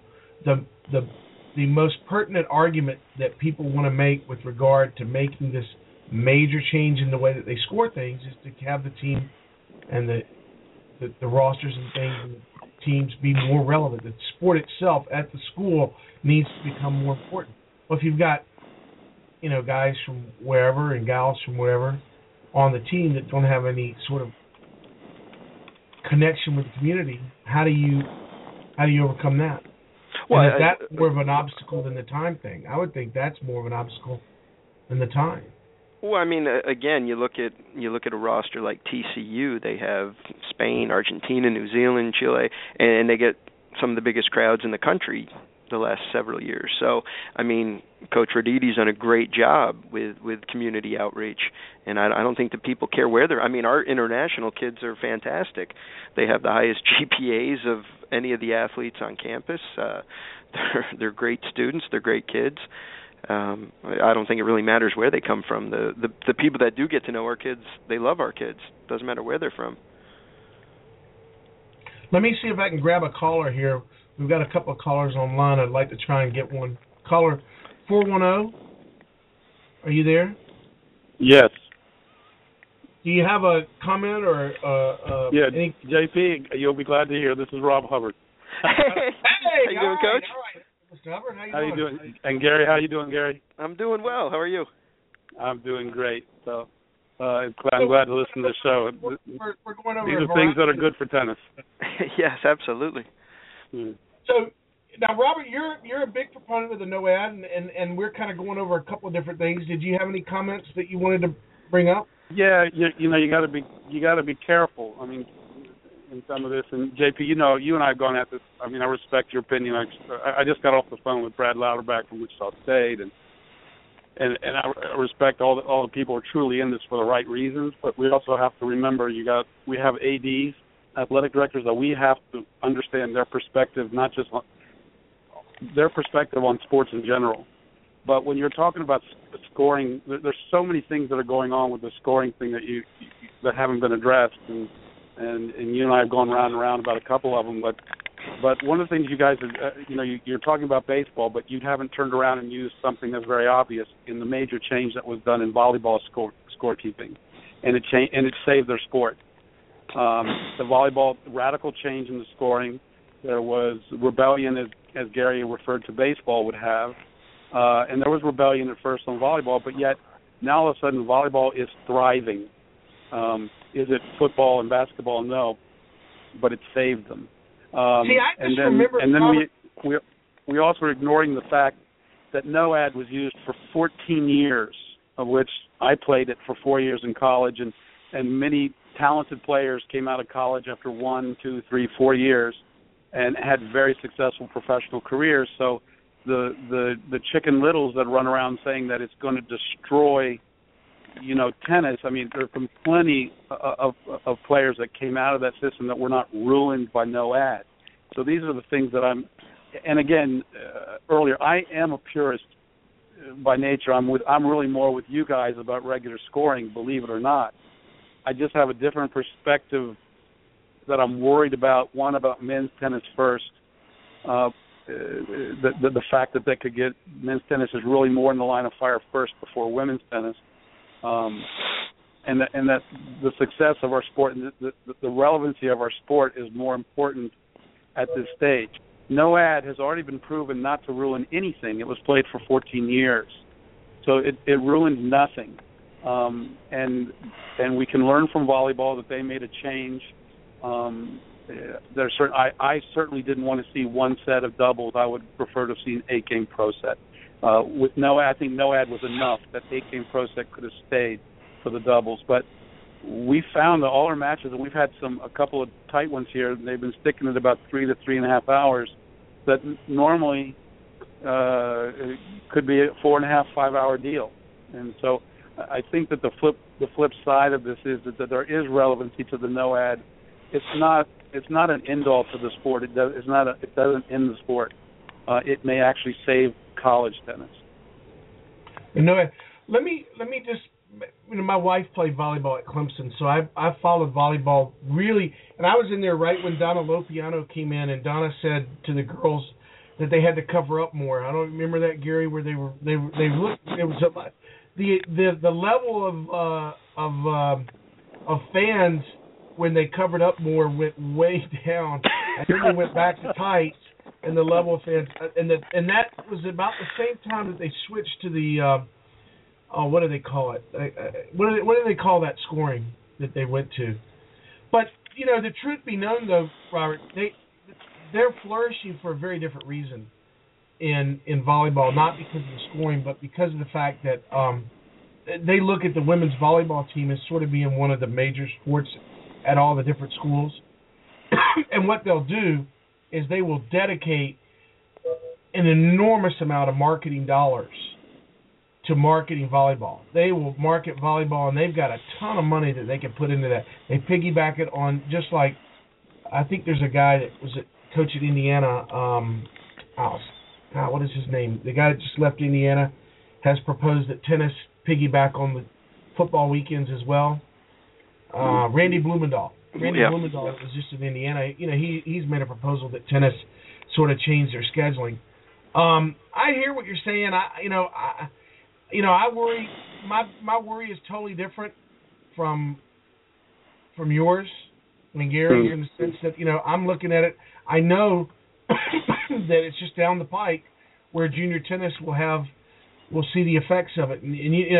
Speaker 2: the most pertinent argument that people want to make with regard to making this major change in the way that they score things is to have the team and the rosters and things and the teams be more relevant. The sport itself at the school needs to become more important. Well, if you've got guys from wherever and gals from wherever on the team that don't have any sort of connection with the community, how do you overcome that? Well, is that more of an obstacle than the time thing? I would think that's more of an obstacle than the time.
Speaker 4: Well, again, you look at a roster like TCU. They have Spain, Argentina, New Zealand, Chile, and they get some of the biggest crowds in the country the last several years. So, Coach Rodidi's done a great job with community outreach, and I don't think that people care where they're. Our international kids are fantastic. They have the highest GPAs of any of the athletes on campus. They're great students. They're great kids. I don't think it really matters where they come from. The people that do get to know our kids, they love our kids. Doesn't matter where they're from.
Speaker 2: Let me see if I can grab a caller here. We've got a couple of callers online. I'd like to try and get one. Caller 410, are you there?
Speaker 8: Yes.
Speaker 2: Do you have a comment or any...
Speaker 8: JP, you'll be glad to hear. This is Rob Hubbard.
Speaker 4: Hey, how you doing, Coach?
Speaker 2: All right. Mr. Hubbard,
Speaker 8: how you doing? And Gary, how you doing, Gary?
Speaker 4: I'm doing well. How are you?
Speaker 8: I'm doing great. So I'm glad to listen to the show.
Speaker 2: We're going over
Speaker 8: these are things that are good for tennis.
Speaker 4: Yes, absolutely.
Speaker 2: So now, Robert, you're a big proponent of the NOAD, and we're kind of going over a couple of different things. Did you have any comments that you wanted to bring up?
Speaker 8: Yeah, you got to be careful. In some of this, and JP, you and I have gone at this. I respect your opinion. I just got off the phone with Brad Louderback from Wichita State, and and I respect all the people who are truly in this for the right reasons, but we also have to remember we have ADs, athletic directors, that we have to understand their perspective, not just their perspective on sports in general. But when you're talking about scoring, there's so many things that are going on with the scoring thing that haven't been addressed, and you and I have gone round and round about a couple of them. But one of the things you guys, you're talking about baseball, but you haven't turned around and used something that's very obvious in the major change that was done in volleyball scorekeeping, and it saved their sport. The volleyball radical change in the scoring. There was rebellion, as Gary referred to baseball would have, and there was rebellion at first on volleyball, but yet now all of a sudden volleyball is thriving. Is it football and basketball? No, but it saved them. We also are ignoring the fact that NOAD was used for 14 years, of which I played it for 4 years in college, and many talented players came out of college after 1, 2, 3, 4 years and had very successful professional careers. So the Chicken Littles that run around saying that it's going to destroy, tennis. I mean, there have been plenty of players that came out of that system that were not ruined by NOAD. So these are the things that and again, earlier, I am a purist by nature. I'm really more with you guys about regular scoring, believe it or not. I just have a different perspective that I'm worried about. One, about men's tennis first. The fact that they could get men's tennis is really more in the line of fire first before women's tennis, and that the success of our sport and the relevancy of our sport is more important at this stage. NOAD has already been proven not to ruin anything. It was played for 14 years, so it ruined nothing. And we can learn from volleyball that they made a change. I certainly didn't want to see one set of doubles. I would prefer to have seen 8-game pro set. With NOAD, I think NOAD was enough. That 8-game pro set could have stayed for the doubles. But we found that all our matches, and we've had a couple of tight ones here, and they've been sticking at about 3 to 3.5 hours, that normally could be a 4.5, 5-hour deal. And so I think that the flip side of this is that there is relevancy to the NOAD. It's not an end all to the sport. It doesn't end the sport. It may actually save college tennis.
Speaker 2: Let me just. My wife played volleyball at Clemson, so I followed volleyball really, and I was in there right when Donna Lopiano came in, and Donna said to the girls that they had to cover up more. I don't remember that, Gary, where they looked. It was the level of fans when they covered up more went way down, and then they went back to tights, and the level of fans, and that was about the same time that they switched to the. What do they call it? What do they call that scoring that they went to? But the truth be known, though, Robert, they're flourishing for a very different reason in volleyball, not because of the scoring, but because of the fact that they look at the women's volleyball team as sort of being one of the major sports at all the different schools. And what they'll do is they will dedicate an enormous amount of marketing dollars to marketing volleyball. They will market volleyball, and they've got a ton of money that they can put into that. They piggyback it on, just like, I think there's a guy that was a coach at Indiana, what is his name? The guy that just left Indiana has proposed that tennis piggyback on the football weekends as well. Randy Blumendahl. Blumendahl was just in Indiana. He's made a proposal that tennis sort of change their scheduling. I hear what you're saying. I worry. My worry is totally different from yours, Gary, in the sense that I'm looking at it. I know that it's just down the pike where junior tennis will see the effects of it,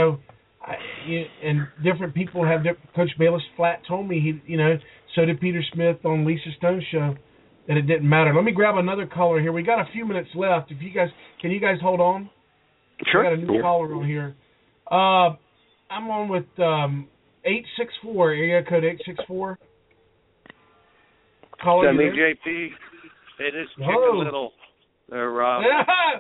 Speaker 2: and different people have. Coach Bayless Flat told me so did Peter Smith on Lisa Stone's show, that it didn't matter. Let me grab another caller here. We got a few minutes left. Can you guys hold on?
Speaker 4: Sure.
Speaker 2: I got a new caller on here. I'm on with 864, area code 864. Caller,
Speaker 9: JP. It is Chicken Little. Rob.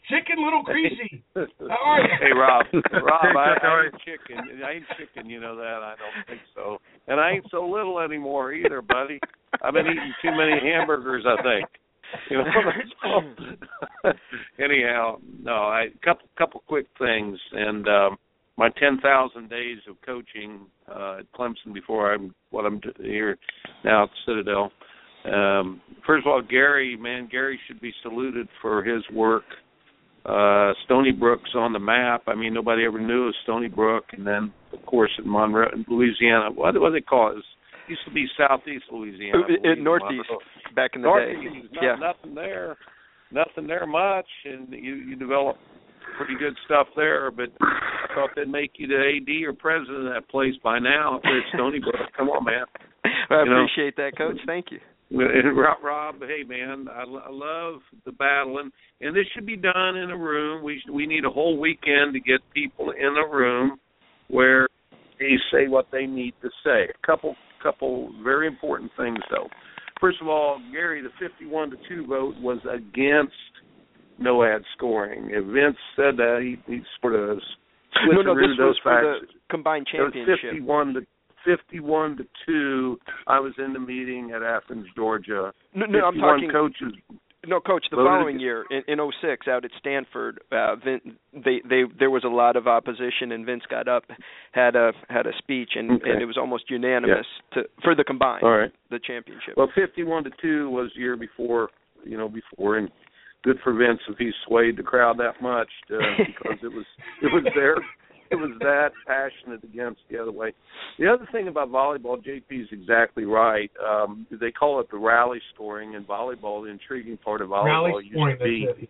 Speaker 2: Chicken Little Creasy. How are you?
Speaker 9: Hey, Rob.
Speaker 8: Hey, Chuck,
Speaker 9: I ain't chicken. I ain't chicken, you know that. I don't think so. And I ain't so little anymore either, buddy. I've been eating too many hamburgers, I think. You know. Anyhow, no. Couple quick things, and my 10,000 days of coaching at Clemson before I'm here now at Citadel. First of all, Gary should be saluted for his work. Stony Brook's on the map. I mean, nobody ever knew of Stony Brook. And then, of course, in Monroe, Louisiana, what do they call it? It used to be Southeast Louisiana.
Speaker 4: Northeast, back in the
Speaker 9: Northeast,
Speaker 4: day.
Speaker 9: Nothing there much. And you develop pretty good stuff there. But I thought they'd make you the AD or president of that place by now up there at Stony Brook. Come on, man.
Speaker 4: I appreciate that, Coach. Thank you.
Speaker 9: Rob, hey man, I love the battling, and this should be done in a room. We need a whole weekend to get people in a room where they say what they need to say. A couple very important things though. First of all, Gary, the 51-2 vote was against no ad scoring. If Vince said that, he sort of
Speaker 4: this was for the combined championship.
Speaker 9: It was 51-2. I was in the meeting at Athens, Georgia.
Speaker 4: No, I'm talking
Speaker 9: coaches.
Speaker 4: No, Coach. The following year, in 2006, out at Stanford, there was a lot of opposition, and Vince got up, had a speech, and it was almost unanimous for the combined, the championship.
Speaker 9: Well, 51-2 was the year before, and good for Vince if he swayed the crowd that much because it was there. It was that passionate against the other way. The other thing about volleyball, JP is exactly right. They call it the rally scoring in volleyball. The intriguing part of volleyball used to be,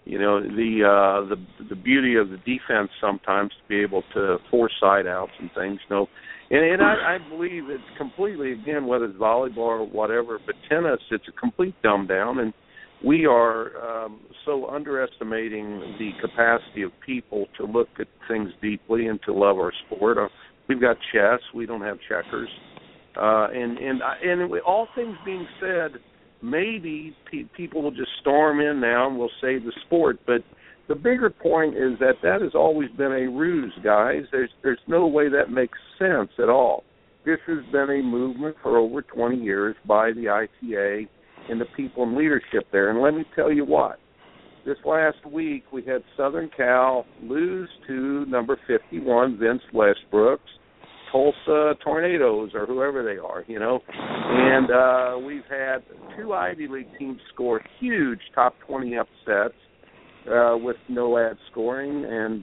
Speaker 9: the beauty of the defense sometimes to be able to force side outs and things. And I believe it's completely, again, whether it's volleyball or whatever, but tennis, it's a complete dumb down, and we are so underestimating the capacity of people to look at things deeply and to love our sport. We've got chess. We don't have checkers. And all things being said, maybe people will just storm in now and we'll save the sport. But the bigger point is that has always been a ruse, guys. There's no way that makes sense at all. This has been a movement for over 20 years by the ITA and the people in leadership there. And let me tell you what, this last week we had Southern Cal lose to number 51, Vince Westbrook's Tulsa Tornadoes or whoever they are, And we've had two Ivy League teams score huge top 20 upsets with no ad scoring. And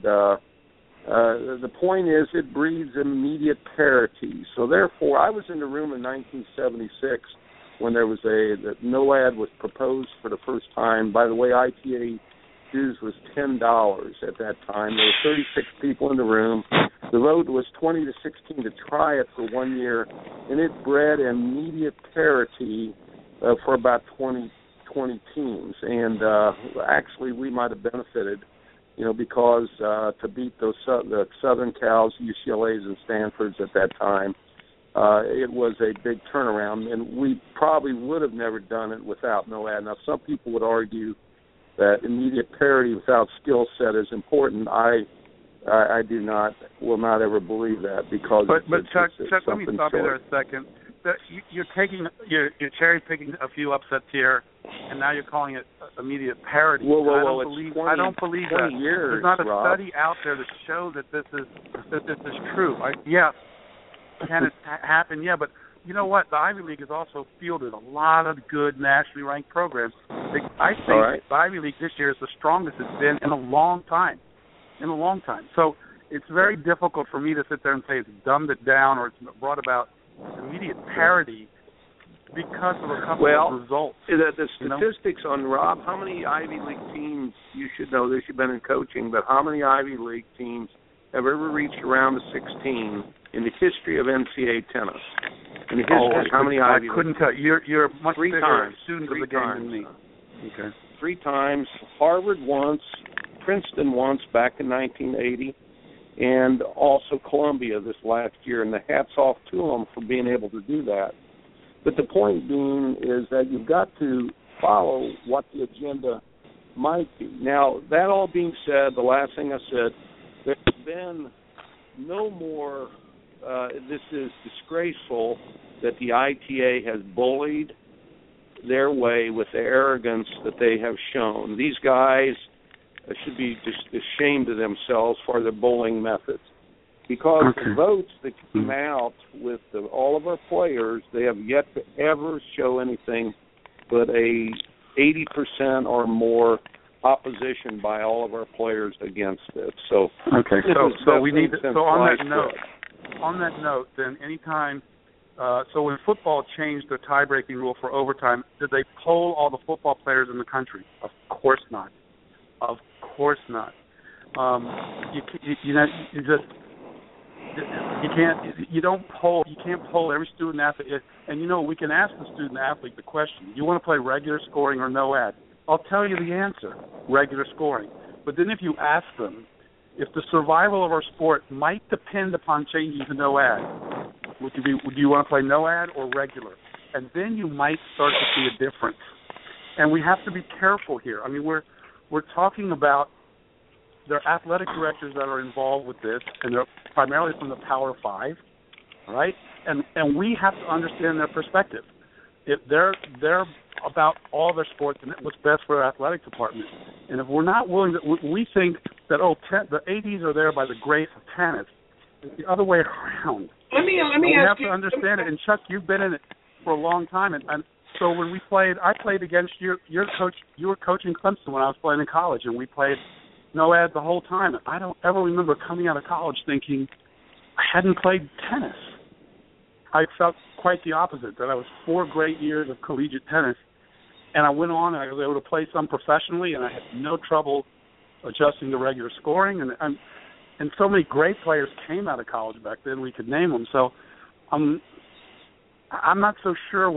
Speaker 9: the point is it breeds immediate parity. So therefore, I was in the room in 1976 when there was the no ad was proposed for the first time. By the way, ITA dues was $10 at that time. There were 36 people in the room. The vote was 20-16 to try it for 1 year, and it bred immediate parity for about 20 teams. And actually, we might have benefited, because to beat the Southern Cals, UCLA's, and Stanfords at that time, it was a big turnaround, and we probably would have never done it without no ad. Now, some people would argue that immediate parity without skill set is important. I will not ever believe that because.
Speaker 8: But Chuck, let me stop you there a second. You're cherry picking a few upsets here, and now you're calling it immediate parity.
Speaker 9: Whoa,
Speaker 8: I don't believe that.
Speaker 9: Years,
Speaker 8: there's not a
Speaker 9: Rob.
Speaker 8: study out there to show that this is true. Can it happen? Yeah, but you know what? The Ivy League has also fielded a lot of good nationally ranked programs. I think the Ivy League this year is the strongest it's been in a long time. So it's very difficult for me to sit there and say it's dumbed it down or it's brought about immediate parity because of a couple of results.
Speaker 9: The statistics on Rob, how many Ivy League teams, you should know this, you've been in coaching, but how many Ivy League teams have ever reached around the 16 in the history of NCAA tennis? In the history, how many Ivy League?
Speaker 8: I couldn't tell. You're much
Speaker 9: Three
Speaker 8: bigger
Speaker 9: times.
Speaker 8: student of the game than me. Okay.
Speaker 9: 3 times. Harvard once, Princeton once back in 1980, and also Columbia this last year. And the hats off to them for being able to do that. But the point being is that you've got to follow what the agenda might be. Now, that all being said, the last thing I said, there's been no more, this is disgraceful that the ITA has bullied their way with the arrogance that they have shown. These guys should be ashamed of themselves for their bullying methods. Because the votes that came out with all of our players, they have yet to ever show anything but a 80% or more opposition by all of our players against it. So
Speaker 8: so we need to, so on that note, then anytime so when football changed the tie-breaking rule for overtime, did they poll all the football players in the country? Of course not. Of course not. You can't poll every student athlete. And we can ask the student athlete the question, you want to play regular scoring or no ad? I'll tell you the answer, regular scoring. But then if you ask them if the survival of our sport might depend upon changing to no ad, would you want to play no ad or regular? And then you might start to see a difference. And we have to be careful here. I mean, we're talking about there are athletic directors that are involved with this, and they're primarily from the Power Five, right? And we have to understand their perspective. If they're about all their sports and what's best for our athletic department. And if we're not willing to, we think that the ADs are there by the grace of tennis. It's the other way around.
Speaker 2: Let me ask you.
Speaker 8: We have to understand it. And Chuck, you've been in it for a long time, and so when we played, I played against your coach. You were coaching Clemson when I was playing in college, and we played no ad the whole time. And I don't ever remember coming out of college thinking I hadn't played tennis. I felt quite the opposite, that I was 4 great years of collegiate tennis, and I went on and I was able to play some professionally, and I had no trouble adjusting to regular scoring, and so many great players came out of college back then, we could name them. So I'm not so sure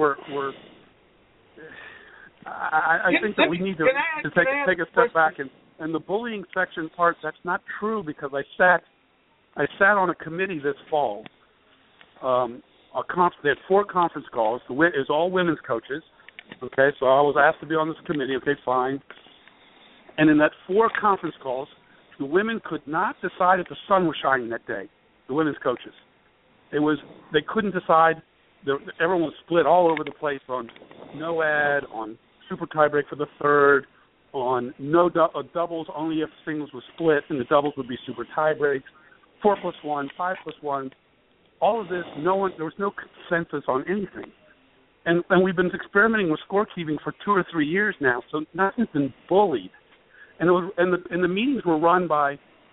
Speaker 8: I think that we need to take a step back, and the bullying section part, that's not true, because I sat on a committee this fall. They had 4 conference calls. It was all women's coaches. Okay, so I was asked to be on this committee. Okay, fine. And in that 4 conference calls, the women could not decide if the sun was shining that day. The women's coaches, they couldn't decide. Everyone was split all over the place on no ad, on super tiebreak for the third, on no doubles only if singles was split, and the doubles would be super tiebreaks, 4+1, 5+1. All of this, there was no consensus on anything. And we've been experimenting with scorekeeping for 2 or 3 years now, so nothing's been bullied. And the meetings were run by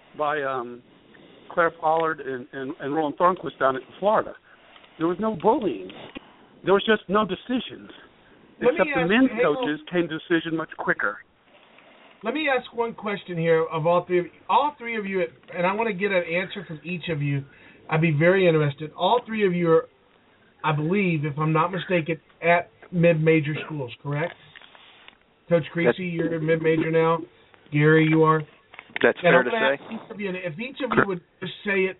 Speaker 8: Claire Pollard and Roland Thornquist down in Florida. There was no bullying. There was just no decisions. Except the men's coaches came to decision much quicker.
Speaker 2: Let me ask one question here of all three of you. All three of you, and I want to get an answer from each of you. I'd be very interested. All 3 of you are, I believe, if I'm not mistaken, at mid-major schools, correct? Coach Creasy, you're a mid-major now. Gary, you are.
Speaker 4: That's fair to say.
Speaker 2: If each of you would just say it,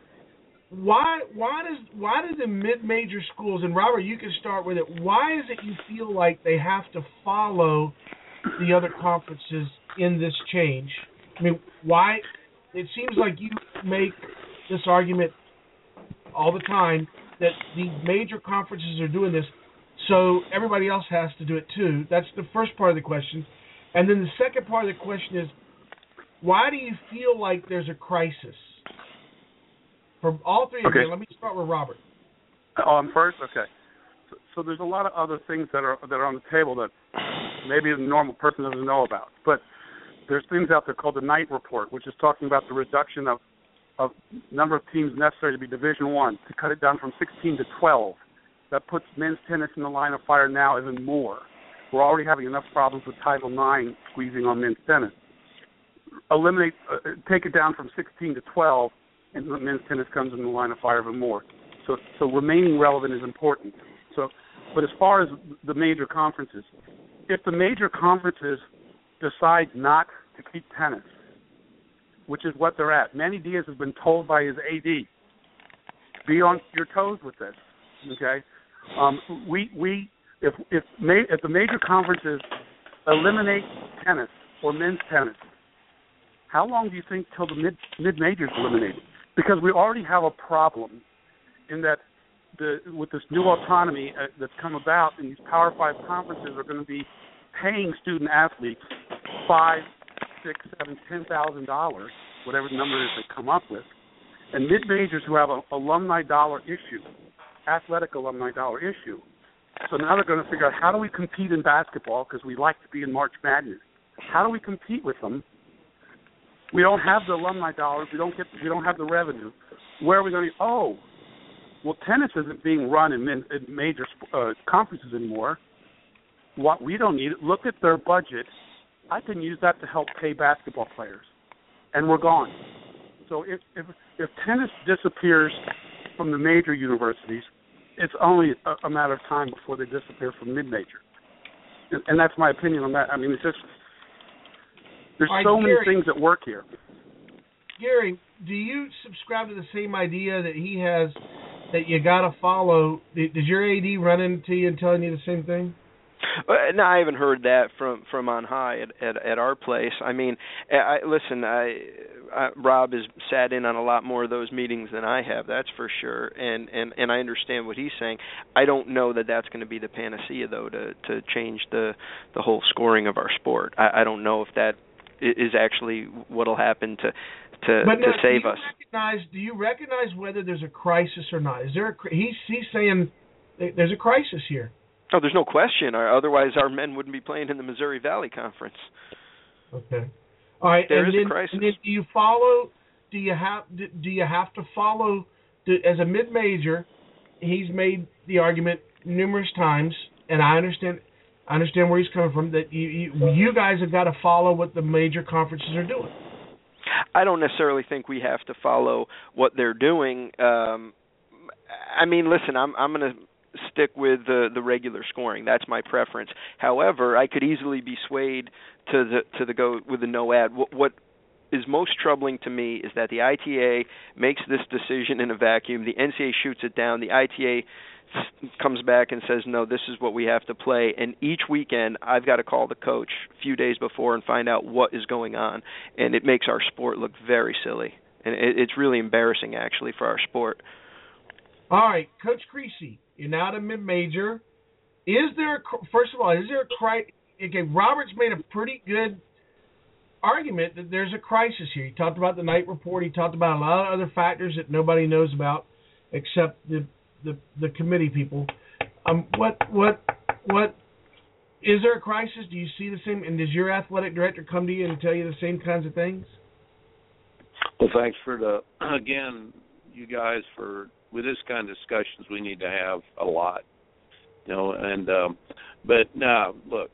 Speaker 2: why do the mid-major schools, and Robert, you can start with it, why is it you feel like they have to follow the other conferences in this change? I mean, why? It seems like you make this argument all the time that the major conferences are doing this, so everybody else has to do it too. That's the first part of the question. And then the second part of the question is, why do you feel like there's a crisis? From all 3 of you, let me start with Robert.
Speaker 8: Oh, I'm first? Okay. So there's a lot of other things that are on the table that maybe a normal person doesn't know about. But there's things out there called the Knight Report, which is talking about the reduction of number of teams necessary to be Division I, to cut it down from 16 to 12. That puts men's tennis in the line of fire now even more. We're already having enough problems with Title IX squeezing on men's tennis. Take it down from 16 to 12, and men's tennis comes in the line of fire even more. So remaining relevant is important. But as far as the major conferences, if the major conferences decide not to keep tennis, which is what they're at. Manny Diaz has been told by his AD, be on your toes with this, okay? If the major conferences eliminate tennis or men's tennis, how long do you think till the mid-majors eliminated? Because we already have a problem in that with this new autonomy that's come about, and these Power 5 conferences are going to be paying student athletes $5,000, $6,000, $7,000, $10,000, whatever the number is they come up with, and mid-majors who have an alumni dollar issue, athletic alumni dollar issue. So now they're going to figure out, how do we compete in basketball, because we like to be in March Madness. How do we compete with them? We don't have the alumni dollars. We don't have the revenue. Where are we going to? Well, tennis isn't being run in major conferences anymore. What we don't need, look at their budget. I can use that to help pay basketball players, and we're gone. So if tennis disappears from the major universities, it's only a matter of time before they disappear from mid-major. And that's my opinion on that. I mean, it's just there's so many things at work here.
Speaker 2: Gary, do you subscribe to the same idea that he has, that you got to follow? Does your AD run into you and telling you the same thing?
Speaker 4: No, I haven't heard that from on high at our place. I mean, Rob has sat in on a lot more of those meetings than I have, that's for sure, and I understand what he's saying. I don't know that that's going to be the panacea, though, to change the whole scoring of our sport. I don't know if that is actually what will happen to save us.
Speaker 2: Do you recognize whether there's a crisis or not? Is there he's saying there's a crisis here.
Speaker 4: Oh, there's no question. Otherwise, our men wouldn't be playing in the Missouri Valley Conference.
Speaker 2: Okay. All right.
Speaker 4: There is a crisis.
Speaker 2: And then do you follow? Do you have to follow? As a mid-major, he's made the argument numerous times, and I understand where he's coming from. That you guys have got to follow what the major conferences are doing.
Speaker 4: I don't necessarily think we have to follow what they're doing. I mean, listen, I'm going to stick with the regular scoring. That's my preference. However, I could easily be swayed to the go with the no ad. What is most troubling to me is that the ITA makes this decision in a vacuum. The NCAA shoots it down. The ITA comes back and says, no, this is what we have to play. And each weekend, I've got to call the coach a few days before and find out what is going on. And it makes our sport look very silly. And it's really embarrassing, actually, for our sport.
Speaker 2: All right, Coach Creasy, you're now at a mid-major. First of all, is there a crisis? Okay, Robert's made a pretty good argument that there's a crisis here. He talked about the Knight report. He talked about a lot of other factors that nobody knows about except the committee people. What is there a crisis? Do you see the same? And does your athletic director come to you and tell you the same kinds of things?
Speaker 9: Well, thanks for you guys with this kind of discussions we need to have a lot, but now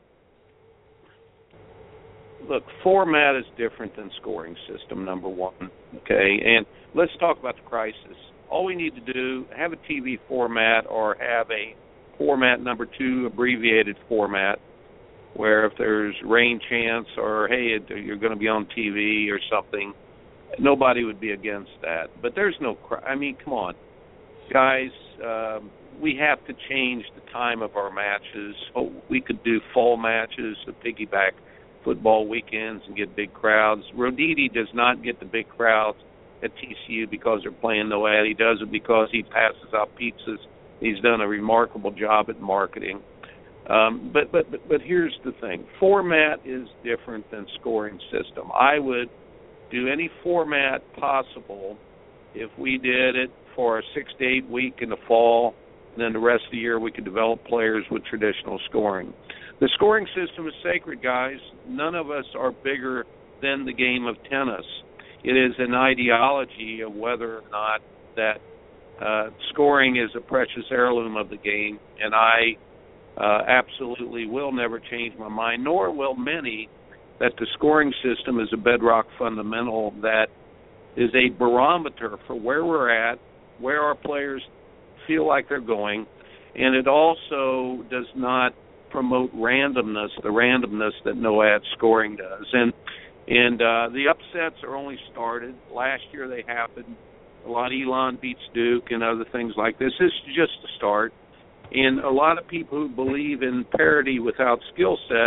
Speaker 9: look, format is different than scoring system, number one, okay? And let's talk about the crisis. All we need to do, have a TV format or have a format number 2, abbreviated format, where if there's rain chance or, hey, you're going to be on TV or something, nobody would be against that. But there's come on. Guys, we have to change the time of our matches. We could do fall matches to piggyback football weekends and get big crowds. Roditi does not get the big crowds at TCU because they're playing no ad. He does it because he passes out pizzas. He's done a remarkable job at marketing. But here's the thing. Format is different than scoring system. I would do any format possible if we did it for a 6 to 8 week in the fall, and then the rest of the year we could develop players with traditional scoring. The scoring system is sacred, guys. None of us are bigger than the game of tennis. It is an ideology of whether or not that scoring is a precious heirloom of the game, and I absolutely will never change my mind, nor will many, that the scoring system is a bedrock fundamental that is a barometer for where we're at, where our players feel like they're going, and it also does not promote randomness, the randomness that no ad scoring does. And the upsets are only started. Last year they happened. A lot of Elon beats Duke and other things like this. This is just the start. And a lot of people who believe in parity without skill set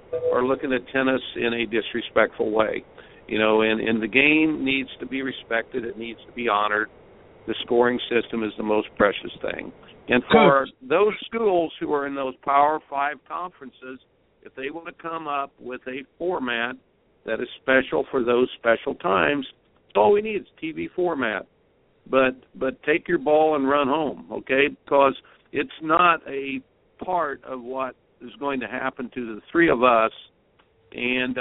Speaker 9: are looking at tennis in a disrespectful way. And the game needs to be respected. It needs to be honored. The scoring system is the most precious thing. And for those schools who are in those Power 5 conferences, if they want to come up with a format that is special for those special times, that's all we need is TV format. But take your ball and run home, okay? Because it's not a part of what is going to happen to the three of us. And,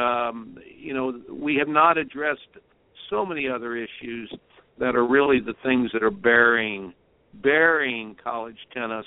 Speaker 9: we have not addressed so many other issues that are really the things that are burying college tennis.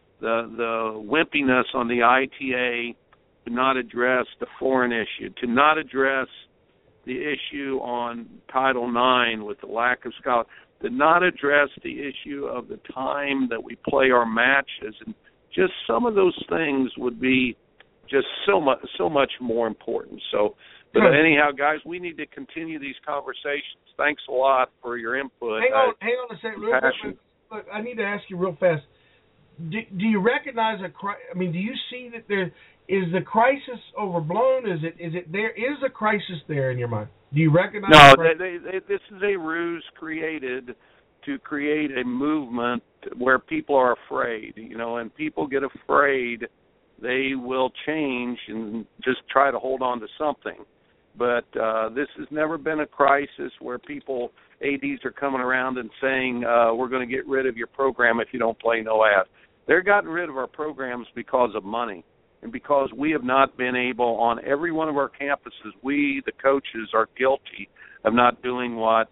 Speaker 9: The wimpiness on the ITA to not address the foreign issue, to not address the issue on Title IX with the lack of scholarship, to not address the issue of the time that we play our matches, and just some of those things would be just so much more important. So, but anyhow, guys, we need to continue these conversations. Thanks a lot for your input.
Speaker 2: Hang on a second, real quick. Look, I need to ask you real fast. Do you recognize do you see that there is the crisis overblown? Is it there? Is a crisis there in your mind? Do you recognize?
Speaker 9: No, this is a ruse created to create a movement where people are afraid. And people get afraid, they will change and just try to hold on to something. But this has never been a crisis where ADs are coming around and saying, we're going to get rid of your program if you don't play NOAD. They're gotten rid of our programs because of money and because we have not been able on every one of our campuses, we, the coaches, are guilty of not doing what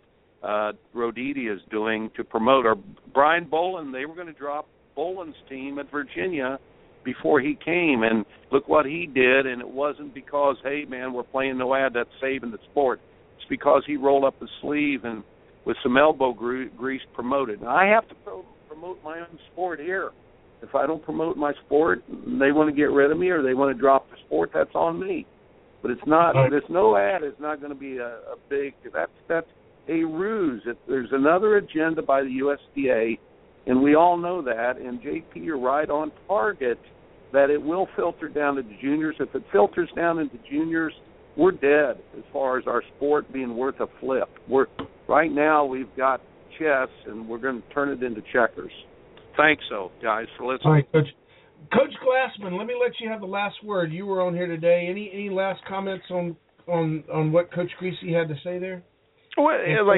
Speaker 9: Roditi is doing to promote. Brian Boland, they were going to drop Boland's team at Virginia before he came, and look what he did, and it wasn't because, hey, man, we're playing NOAD, that's saving the sport. It's because he rolled up his sleeve and with some elbow grease promoted. Now, I have to promote my own sport here. If I don't promote my sport, they want to get rid of me or they want to drop the sport, that's on me. But it's not, this NOAD is not going to be a big, that's a ruse. There's another agenda by the USTA, and we all know that, and JP, you're right on target that it will filter down to the juniors. If it filters down into juniors, we're dead as far as our sport being worth a flip. Right now we've got chess, and we're going to turn it into checkers. Thanks, guys, for listening.
Speaker 2: All right, Coach Glassman, let me let you have the last word. You were on here today. Any last comments on what Coach Creasy had to say there?
Speaker 4: Well,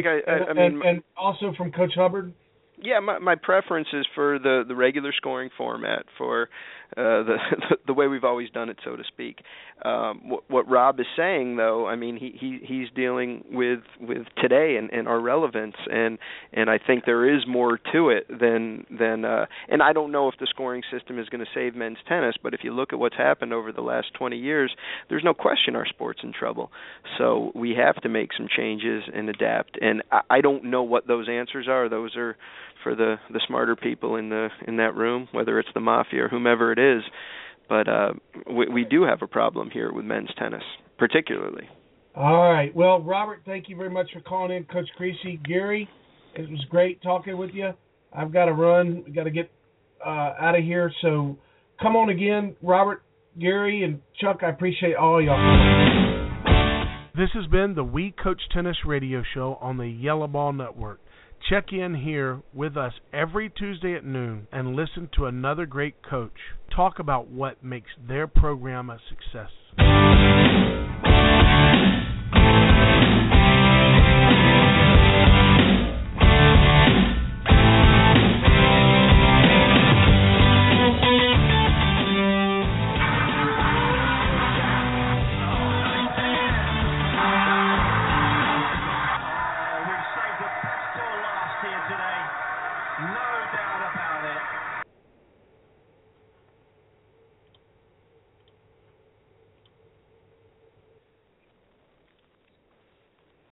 Speaker 2: and also from Coach Hubbard.
Speaker 4: Yeah, my preference is for the regular scoring format, for the way we've always done it, so to speak. What Rob is saying, though, I mean, he's dealing with today and our relevance, and I think there is more to it than and I don't know if the scoring system is going to save men's tennis, but if you look at what's happened over the last 20 years, there's no question our sport's in trouble. So we have to make some changes and adapt, and I don't know what those answers are. Those are for the smarter people in that room, whether it's the Mafia or whomever it is. But we do have a problem here with men's tennis, particularly.
Speaker 2: All right. Well, Robert, thank you very much for calling in, Coach Creasy. Gary, it was great talking with you. I've got to run. We've got to get out of here. So come on again, Robert, Gary, and Chuck. I appreciate all y'all. This has been the We Coach Tennis radio show on the Yellow Ball Network. Check in here with us every Tuesday at noon and listen to another great coach talk about what makes their program a success.